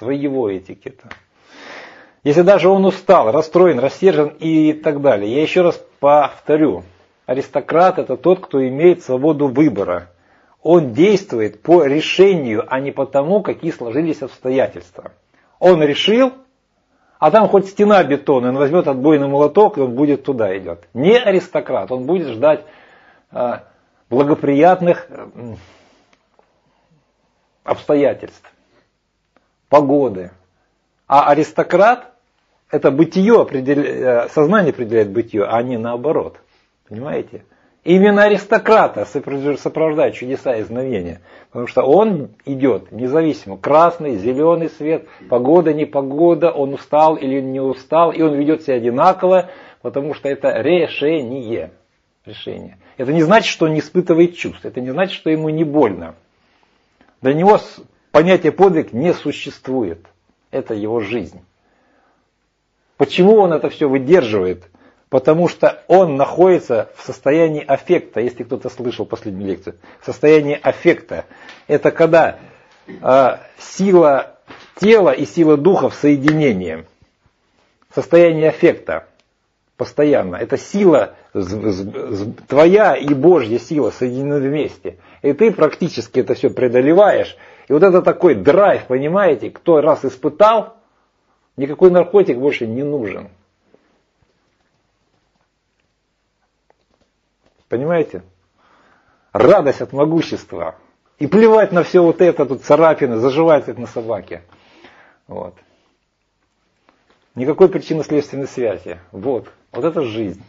Если даже он устал, расстроен, рассержен и так далее. Я еще раз повторю. Аристократ — это тот, кто имеет свободу выбора. Он действует по решению, а не по тому, какие сложились обстоятельства. Он решил, а там хоть стена бетона, он возьмет отбойный молоток, и он будет туда идет. Не аристократ, он будет ждать благоприятных обстоятельств, погоды. А аристократ — это бытие, сознание определяет бытие, а не наоборот. Понимаете? Именно аристократа сопровождают чудеса и знамения. Потому что он идет независимо. Красный, зеленый свет, погода, непогода, он устал или не устал. И он ведет себя одинаково, потому что это решение. Это не значит, что он не испытывает чувств. Это не значит, что ему не больно. Для него понятие подвиг не существует. Это его жизнь. Почему он это все выдерживает? Потому что он находится в состоянии аффекта, если кто-то слышал последнюю лекцию. Состояние аффекта — это когда сила тела и сила духа в соединении. Состояние аффекта постоянно. Это сила, твоя и Божья сила соединены вместе. И ты практически это все преодолеваешь. И вот это такой драйв, понимаете, кто раз испытал, никакой наркотик больше не нужен. Понимаете? Радость от могущества. И плевать на все вот это, тут царапины, заживает как на собаке. Вот. Никакой причинно-следственной связи. Вот это жизнь.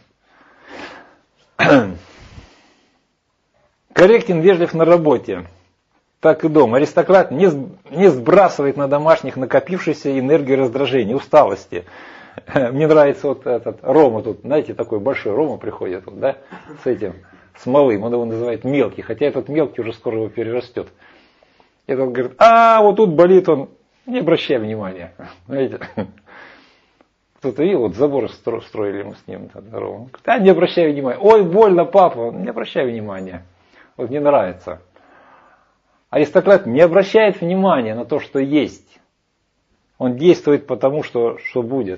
Корректен, вежлив на работе. Так и дома. Аристократ не сбрасывает на домашних накопившейся энергии раздражения, усталости. Мне нравится вот этот Рома тут, знаете, такой большой Рома приходит, вот, да, с малым, он его называет мелкий, хотя этот мелкий уже скоро его перерастет. И он говорит, вот тут болит он, не обращай внимания. Знаете, кто-то видел, вот забор строили мы с ним, Рома. Говорит, не обращай внимания. Ой, больно, папа, не обращай внимания. Вот мне нравится. Аристократ не обращает внимания на то, что есть. Он действует по тому, что будет.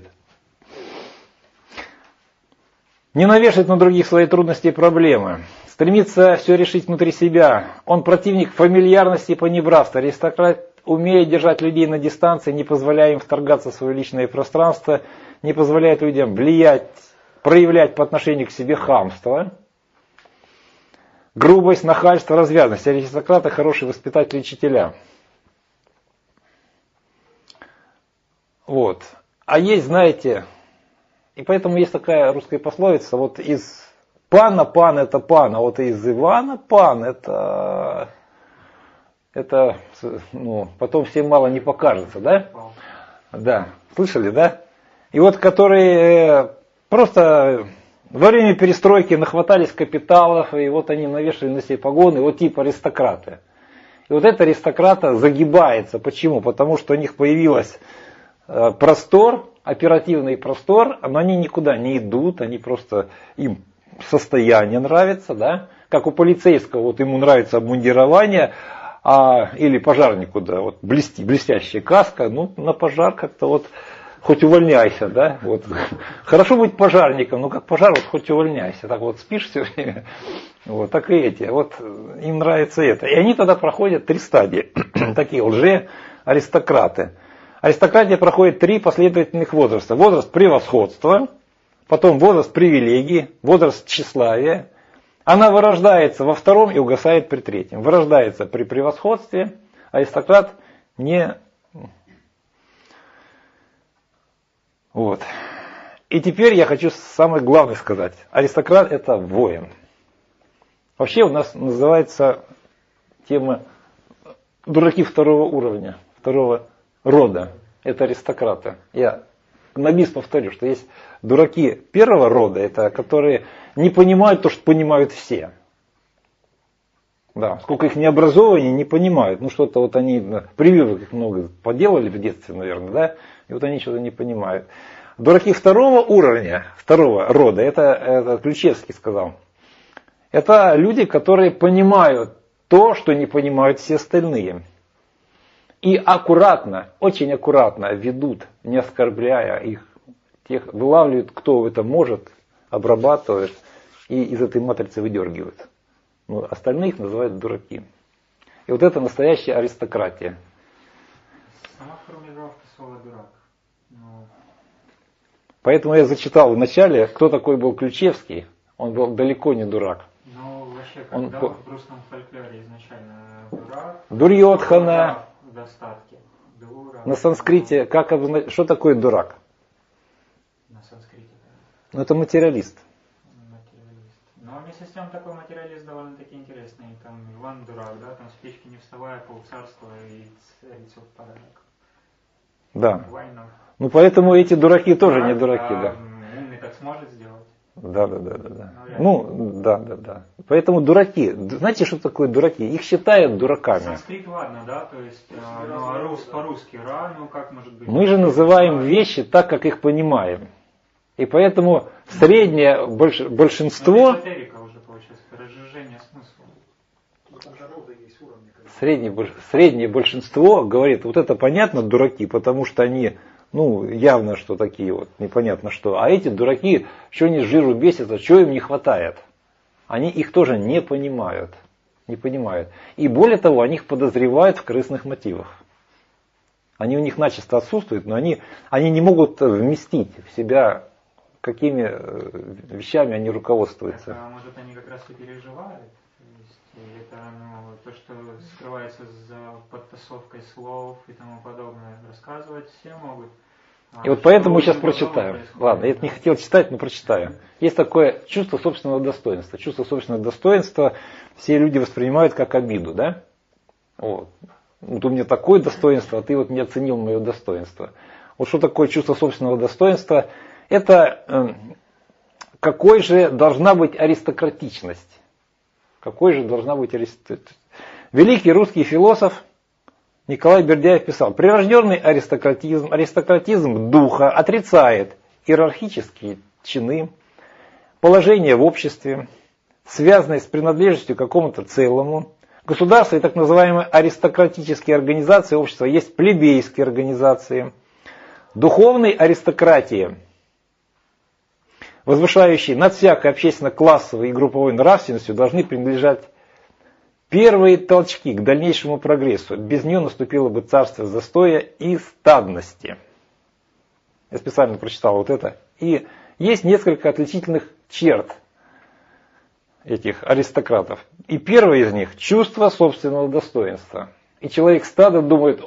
Не навешивает на других свои трудности и проблемы. Стремится все решить внутри себя. Он противник фамильярности и понебратства. Аристократ умеет держать людей на дистанции, не позволяя им вторгаться в свое личное пространство, не позволяет людям влиять, проявлять по отношению к себе хамство. грубость, нахальство, развязность. Аристократы хорошие воспитатели, учителя. Вот. А есть, знаете, и поэтому есть такая русская пословица, вот из пана пан это пан, а вот из Ивана пан это ну, потом всем мало не покажется, да? Да, слышали, да? И вот которые просто во время перестройки нахватались капиталов, и вот они навешали на себе погоны, вот типа аристократы. И вот эта аристократа загибается. Почему? Потому что у них появилось простор, оперативный простор, но они никуда не идут, они просто, им состояние нравится, да? Как у полицейского, вот ему нравится обмундирование, или пожарнику, да, вот блестящая каска, ну на пожар как-то вот хоть увольняйся, да, вот. Хорошо быть пожарником, но как пожар, вот хоть увольняйся, так вот спишь все время, вот, так и эти, вот им нравится это. И они тогда проходят 3 стадии, такие лже-аристократы. Аристократия проходит 3 последовательных возраста. Возраст превосходства, потом возраст привилегий, возраст тщеславия. Она вырождается во 2-м и угасает при 3-м. Вырождается при превосходстве, аристократ не... Вот. И теперь я хочу самое главное сказать. Аристократ это воин. Вообще у нас называется тема дураки 2-го уровня, 2-го рода. Это аристократы. Я на бис повторю, что есть дураки 1-го рода, это которые не понимают то, что понимают все. Да, сколько их необразований не понимают. Ну что-то вот они, прививок их много поделали в детстве, наверное, да, и вот они что-то не понимают. Дураки 2-го уровня, 2-го рода, это Ключевский сказал. Это люди, которые понимают то, что не понимают все остальные. И аккуратно, очень аккуратно ведут, не оскорбляя их, тех вылавливают, кто это может, обрабатывают и из этой матрицы выдергивают. Но остальных называют дураки. И вот это настоящая аристократия. Сама формулировка слова «дурак». Поэтому я зачитал в начале, кто такой был Ключевский. Он был далеко не дурак. Ну, вообще, когда в русском фольклоре изначально дурак... Дурьотхана. В достатке. Дура. На санскрите, что такое дурак? На санскрите, да. Ну, это материалист. Но вместе с тем такой материалист довольно-таки интересный. Там Иван Дурак, да, там спички не вставая, полцарства и царицу в подарок. Да. Война. Ну, поэтому эти дураки тоже не дураки, да. Умный так сможет сделать? Да. Да. Поэтому дураки, знаете, что такое дураки? Их считают дураками. Санскрит, ладно, да, то есть, по-русски, ну как может быть? Мы же называем вещи так, как их понимаем. И поэтому среднее большинство... Но эзотерика уже получается, разжижение смысла. Среднее большинство говорит, вот это понятно, дураки, потому что они... Ну, явно, что такие вот, непонятно что. А эти дураки, что они с жиру бесятся, что им не хватает? Они их тоже не понимают. Не понимают. И более того, они их подозревают в корыстных мотивах. Они у них начисто отсутствуют, но они не могут вместить в себя, какими вещами они руководствуются. Так, может, они как раз и переживают. То есть, это то, что скрывается за подтасовкой слов и тому подобное. Рассказывать все могут. И вот поэтому сейчас прочитаю. Ладно, я это не хотел читать, но прочитаю. Есть такое чувство собственного достоинства. Чувство собственного достоинства все люди воспринимают как обиду, да? Вот у меня такое достоинство, а ты вот не оценил мое достоинство. Вот что такое чувство собственного достоинства? Это какой же должна быть аристократичность? Какой же должна быть аристократичность? Великий русский философ Николай Бердяев писал: прирожденный аристократизм духа отрицает иерархические чины, положение в обществе, связанное с принадлежностью к какому-то целому. Государство и так называемые аристократические организации общества есть плебейские организации. Духовной аристократии, возвышающей над всякой общественно-классовой и групповой нравственностью, должны принадлежать первые толчки к дальнейшему прогрессу. Без нее наступило бы царство застоя и стадности. Я специально прочитал вот это. И есть несколько отличительных черт этих аристократов. И первый из них – чувство собственного достоинства. И человек стада думает,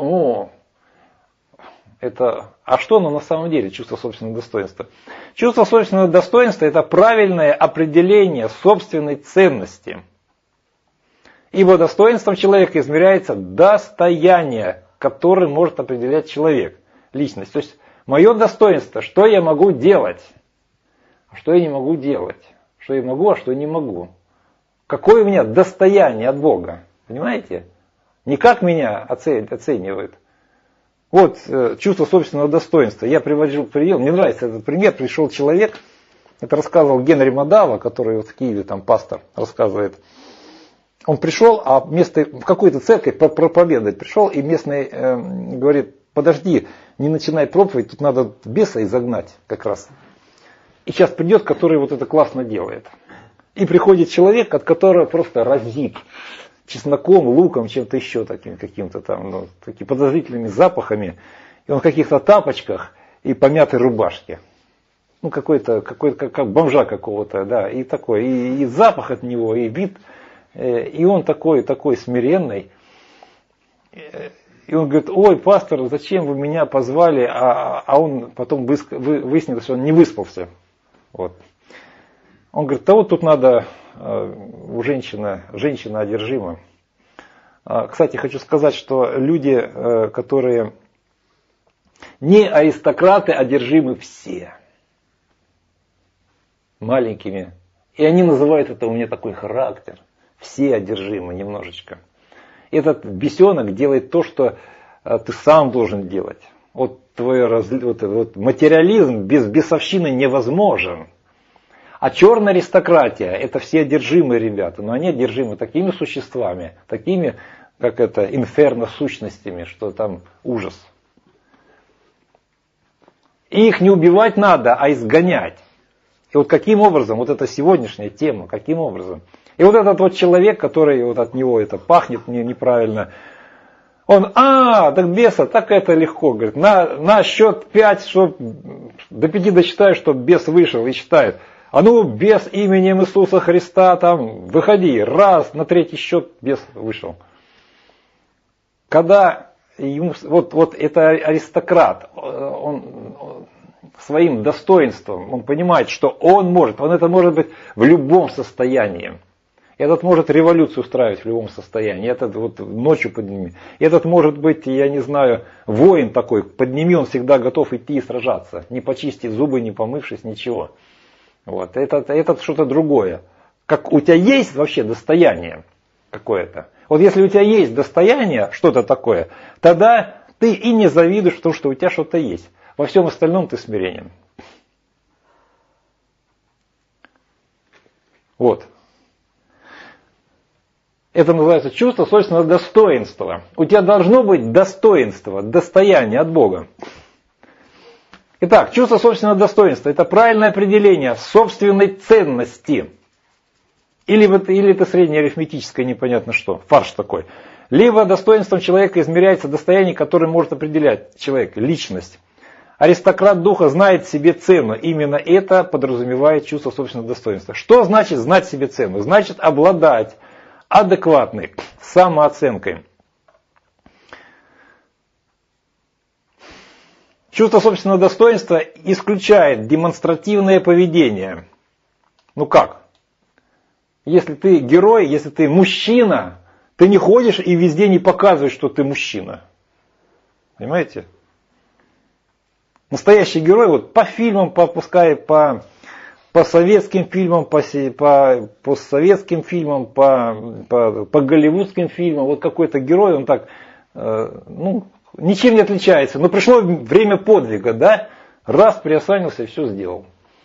а что оно на самом деле, чувство собственного достоинства? Чувство собственного достоинства – это правильное определение собственной ценности. Ибо достоинством человека измеряется достояние, которое может определять человек, личность. То есть мое достоинство, что я могу делать, а что я не могу делать, что я могу, а что я не могу. Какое у меня достояние от Бога, понимаете? Не как меня оценивают. Вот чувство собственного достоинства. Я привожу пример, мне нравится этот пример. Пришел человек, это рассказывал Генри Мадава, который вот в Киеве там пастор рассказывает. Он пришел, а в какой-то церкви проповедовать пришел, и местный говорит, подожди, не начинай проповедь, тут надо беса изогнать как раз. И сейчас придет, который вот это классно делает. И приходит человек, от которого просто разит чесноком, луком, чем-то еще таким, каким-то там, такими подозрительными запахами. И он в каких-то тапочках и помятой рубашке. Какой-то, как бомжа какого-то, да, и такой, и запах от него, и вид, и он такой смиренный. И он говорит, ой, пастор, зачем вы меня позвали, а он потом выяснилось, что он не выспался. Вот. Он говорит, да вот тут надо, у женщина одержима. Кстати, хочу сказать, что люди, которые не аристократы, одержимы все. Маленькими. И они называют это, у меня такой характер. Все одержимы немножечко. Этот бесенок делает то, что ты сам должен делать. Вот твой материализм без бесовщины невозможен. А черная аристократия, это все одержимые ребята, но они одержимы такими существами, такими, как это, инферно-сущностями, что там ужас. И их не убивать надо, а изгонять. И вот каким образом, вот эта сегодняшняя тема, каким образом. И вот этот вот человек, который вот от него это пахнет неправильно, он, так беса, так это легко, говорит, на счет 5, чтоб, до 5 досчитаю, чтобы бес вышел и считает. А ну, бес именем Иисуса Христа, там, выходи, раз, на 3-й счет бес вышел. Когда ему, вот это аристократ, он своим достоинством, он понимает, что он это может быть в любом состоянии. Этот может революцию устраивать в любом состоянии, этот вот ночью подними. Этот может быть, я не знаю, воин такой, подними, он всегда готов идти и сражаться, не почистив зубы, не помывшись, ничего. Вот. Это что-то другое. Как у тебя есть вообще достояние какое-то. Вот если у тебя есть достояние, что-то такое, тогда ты и не завидуешь в том, что у тебя что-то есть. Во всем остальном ты смиренен. Вот. Это называется чувство собственного достоинства. У тебя должно быть достоинство, достояние от Бога. Итак, чувство собственного достоинства – это правильное определение собственной ценности. Или это среднеарифметическое непонятно что, фарш такой. Либо достоинством человека измеряется достояние, которое может определять человек, личность. Аристократ духа знает себе цену. Именно это подразумевает чувство собственного достоинства. Что значит знать себе цену? Значит обладать адекватной самооценкой. Чувство собственного достоинства исключает демонстративное поведение. Ну как? Если ты герой, если ты мужчина, ты не ходишь и везде не показываешь, что ты мужчина. Понимаете? Настоящий герой, вот по фильмам, пускай по советским фильмам, по постсоветским фильмам, по голливудским фильмам, вот какой-то герой, он так, ничем не отличается. Но пришло время подвига, да? Раз приосанился и все сделал.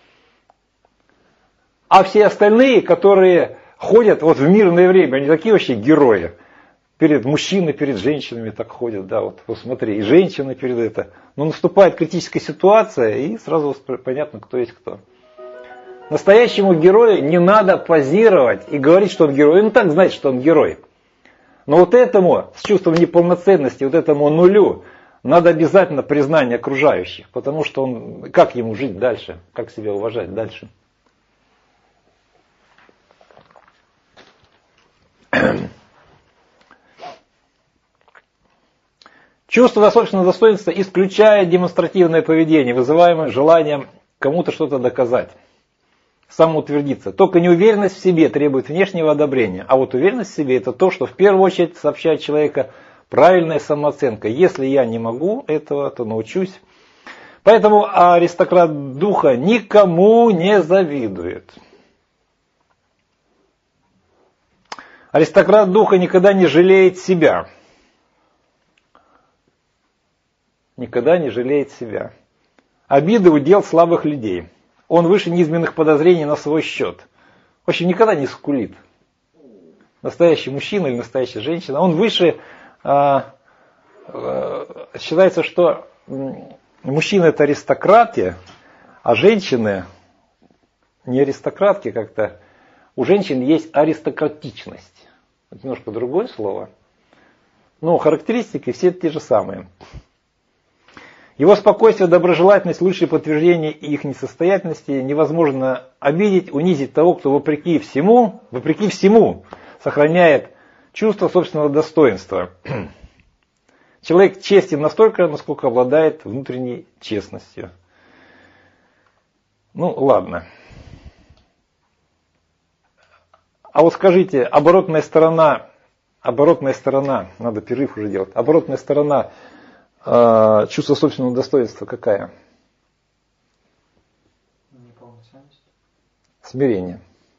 А все остальные, которые ходят вот в мирное время, они такие вообще герои. Перед мужчиной, перед женщинами так ходят, да, вот посмотри, и женщины перед это. Но наступает критическая ситуация, и сразу понятно, кто есть кто. Настоящему герою не надо позировать и говорить, что он герой. Он так знает, что он герой. Но вот этому, с чувством неполноценности, вот этому нулю, надо обязательно признание окружающих. Потому что как ему жить дальше, как себя уважать дальше. Чувство собственного достоинства исключает демонстративное поведение, вызываемое желанием кому-то что-то доказать, самоутвердиться. Только неуверенность в себе требует внешнего одобрения. А вот уверенность в себе — это то, что в первую очередь сообщает человека правильная самооценка. Если я не могу этого, то научусь. Поэтому аристократ духа никому не завидует. Аристократ духа никогда не жалеет себя. Никогда не жалеет себя. Обиды — удел слабых людей. Он выше низменных подозрений на свой счет. В общем, никогда не скулит. Настоящий мужчина или настоящая женщина, он выше... считается, что мужчина — это аристократия, а женщины не аристократки как-то. У женщин есть аристократичность. Это немножко другое слово. Но характеристики все те же самые. Его спокойствие, доброжелательность, лучшее подтверждение их несостоятельности. Невозможно обидеть, унизить того, кто вопреки всему сохраняет чувство собственного достоинства. Человек честен настолько, насколько обладает внутренней честностью. Ну, ладно. А вот скажите, оборотная сторона, надо перерыв уже делать, оборотная сторона чувства собственного достоинства какая? Неполноценность. Смирение.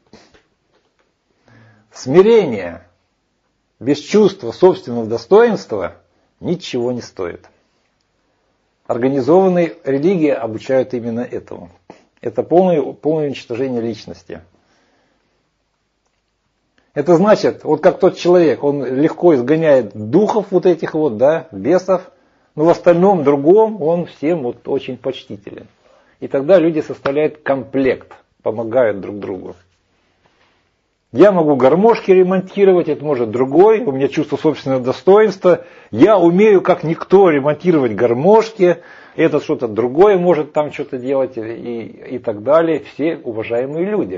Смирение без чувства собственного достоинства ничего не стоит. Организованные религии обучают именно этому. Это полное уничтожение личности. Это значит, вот как тот человек, он легко изгоняет духов вот этих вот, да, бесов, но в остальном другом он всем вот очень почтителен. И тогда люди составляют комплект, помогают друг другу. Я могу гармошки ремонтировать, это может другой, у меня чувство собственного достоинства. Я умею как никто ремонтировать гармошки, этот что-то другое может там что-то делать и так далее. Все уважаемые люди.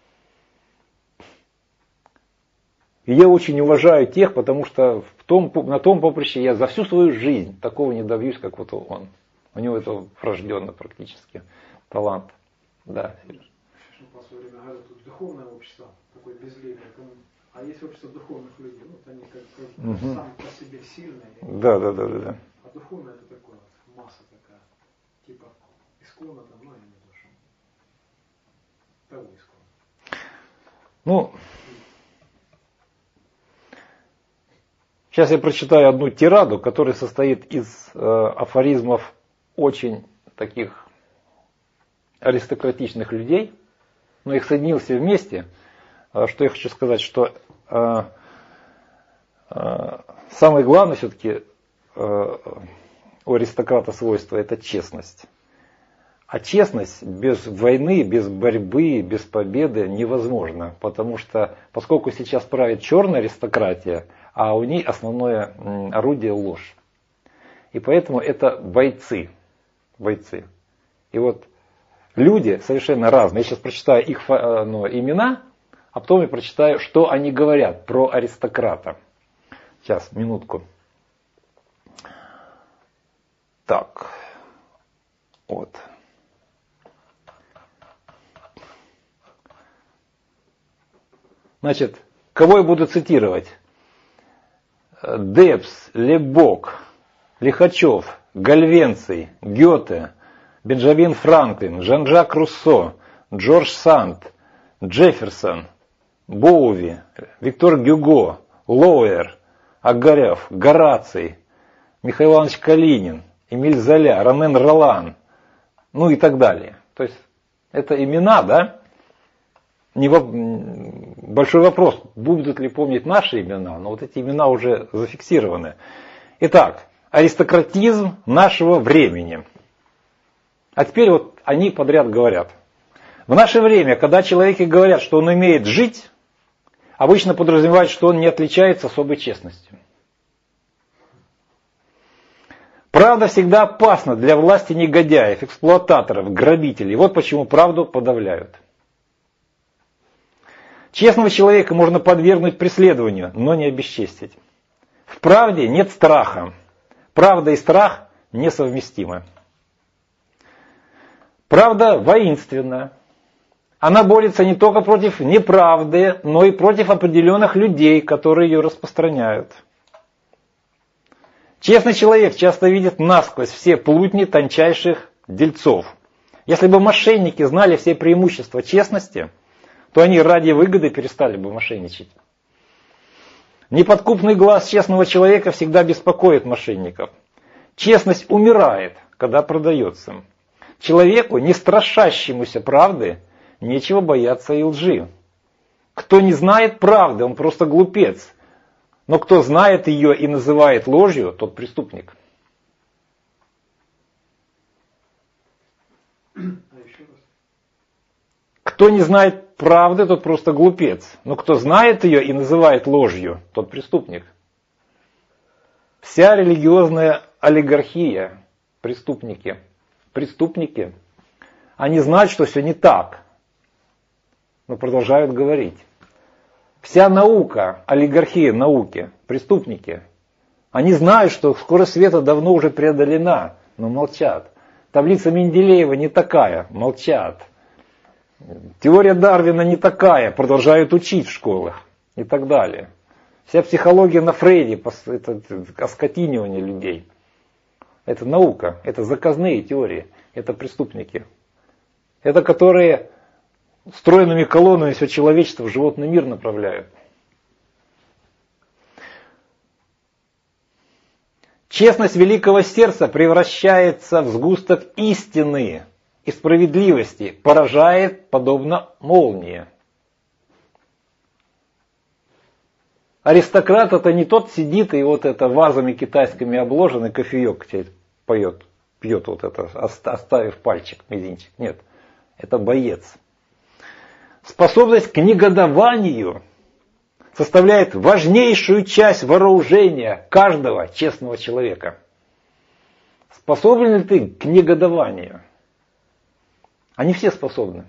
И я очень уважаю тех, потому что на том поприще я за всю свою жизнь такого не добьюсь, как вот он. У него это врожденно практически талант. Да. Сейчас в свое время говорят, тут духовное общество, такое безликое. А есть общество духовных людей, вот они как сами по себе сильные. Да. А духовное это такое, масса такая, типа исконно там, но я не то, что того исконно. Ну, сейчас я прочитаю одну тираду, которая состоит из афоризмов очень таких аристократичных людей, но их соединил все вместе. Что я хочу сказать, что самое главное все-таки у аристократа свойство — это честность. А честность без войны, без борьбы, без победы невозможна, потому что поскольку сейчас правит черная аристократия, а у ней основное орудие — ложь. И поэтому это бойцы. И вот люди совершенно разные. Я сейчас прочитаю их имена, а потом я прочитаю, что они говорят про аристократа. Сейчас, минутку. Так. Вот. Значит, кого я буду цитировать? Депс, Лебок, Лихачев, Гальвенций, Гёте, Бенджамин Франклин, Жан-Жак Руссо, Джордж Санд, Джефферсон, Боуви, Виктор Гюго, Лоуэр, Огарев, Гораций, Михаил Иванович Калинин, Эмиль Золя, Ромен Ролан, ну и так далее. То есть это имена, да? Большой вопрос, будут ли помнить наши имена, но вот эти имена уже зафиксированы. Итак, аристократизм нашего времени. А теперь вот они подряд говорят. В наше время, когда человеку говорят, что он умеет жить, обычно подразумевают, что он не отличается особой честностью. Правда всегда опасна для власти негодяев, эксплуататоров, грабителей. Вот почему правду подавляют. Честного человека можно подвергнуть преследованию, но не обесчестить. В правде нет страха. Правда и страх несовместимы. Правда воинственна. Она борется не только против неправды, но и против определенных людей, которые ее распространяют. Честный человек часто видит насквозь все плутни тончайших дельцов. Если бы мошенники знали все преимущества честности, то они ради выгоды перестали бы мошенничать. Неподкупный глаз честного человека всегда беспокоит мошенников. Честность умирает, когда продается. Человеку, не страшащемуся правды, нечего бояться и лжи. Кто не знает правды, он просто глупец. Но кто знает ее и называет ложью, тот преступник. Кто не знает правды, тот просто глупец. Но кто знает ее и называет ложью, тот преступник. Вся религиозная олигархия, преступники, они знают, что все не так, но продолжают говорить. Вся наука, олигархия науки, преступники, они знают, что скорость света давно уже преодолена, но молчат. Таблица Менделеева не такая, молчат. Теория Дарвина не такая, продолжают учить в школах и так далее. Вся психология на Фрейде, это оскотинивание людей. Это наука, это заказные теории, это преступники. Это которые стройными колоннами все человечество в животный мир направляют. Честность великого сердца превращается в сгусток истины и справедливости, поражает подобно молнии. Аристократ это не тот сидит и вот это вазами китайскими обложенный кофеек пьет вот это, оставив пальчик, мизинчик. Нет, это боец. Способность к негодованию составляет важнейшую часть вооружения каждого честного человека. Способен ли ты к негодованию? Они все способны.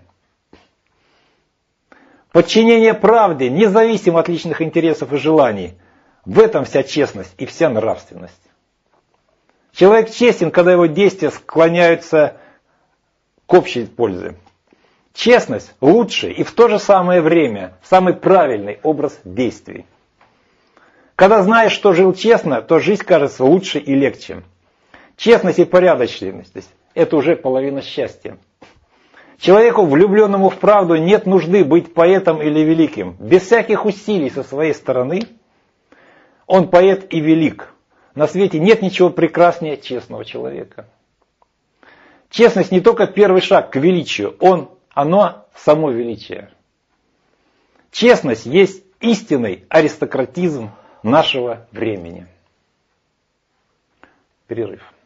Подчинение правде, независимо от личных интересов и желаний. В этом вся честность и вся нравственность. Человек честен, когда его действия склоняются к общей пользе. Честность лучший и в то же самое время самый правильный образ действий. Когда знаешь, что жил честно, то жизнь кажется лучше и легче. Честность и порядочность – это уже половина счастья. Человеку, влюбленному в правду, нет нужды быть поэтом или великим. Без всяких усилий со своей стороны он поэт и велик. На свете нет ничего прекраснее честного человека. Честность не только первый шаг к величию, оно само величие. Честность есть истинный аристократизм нашего времени. Перерыв.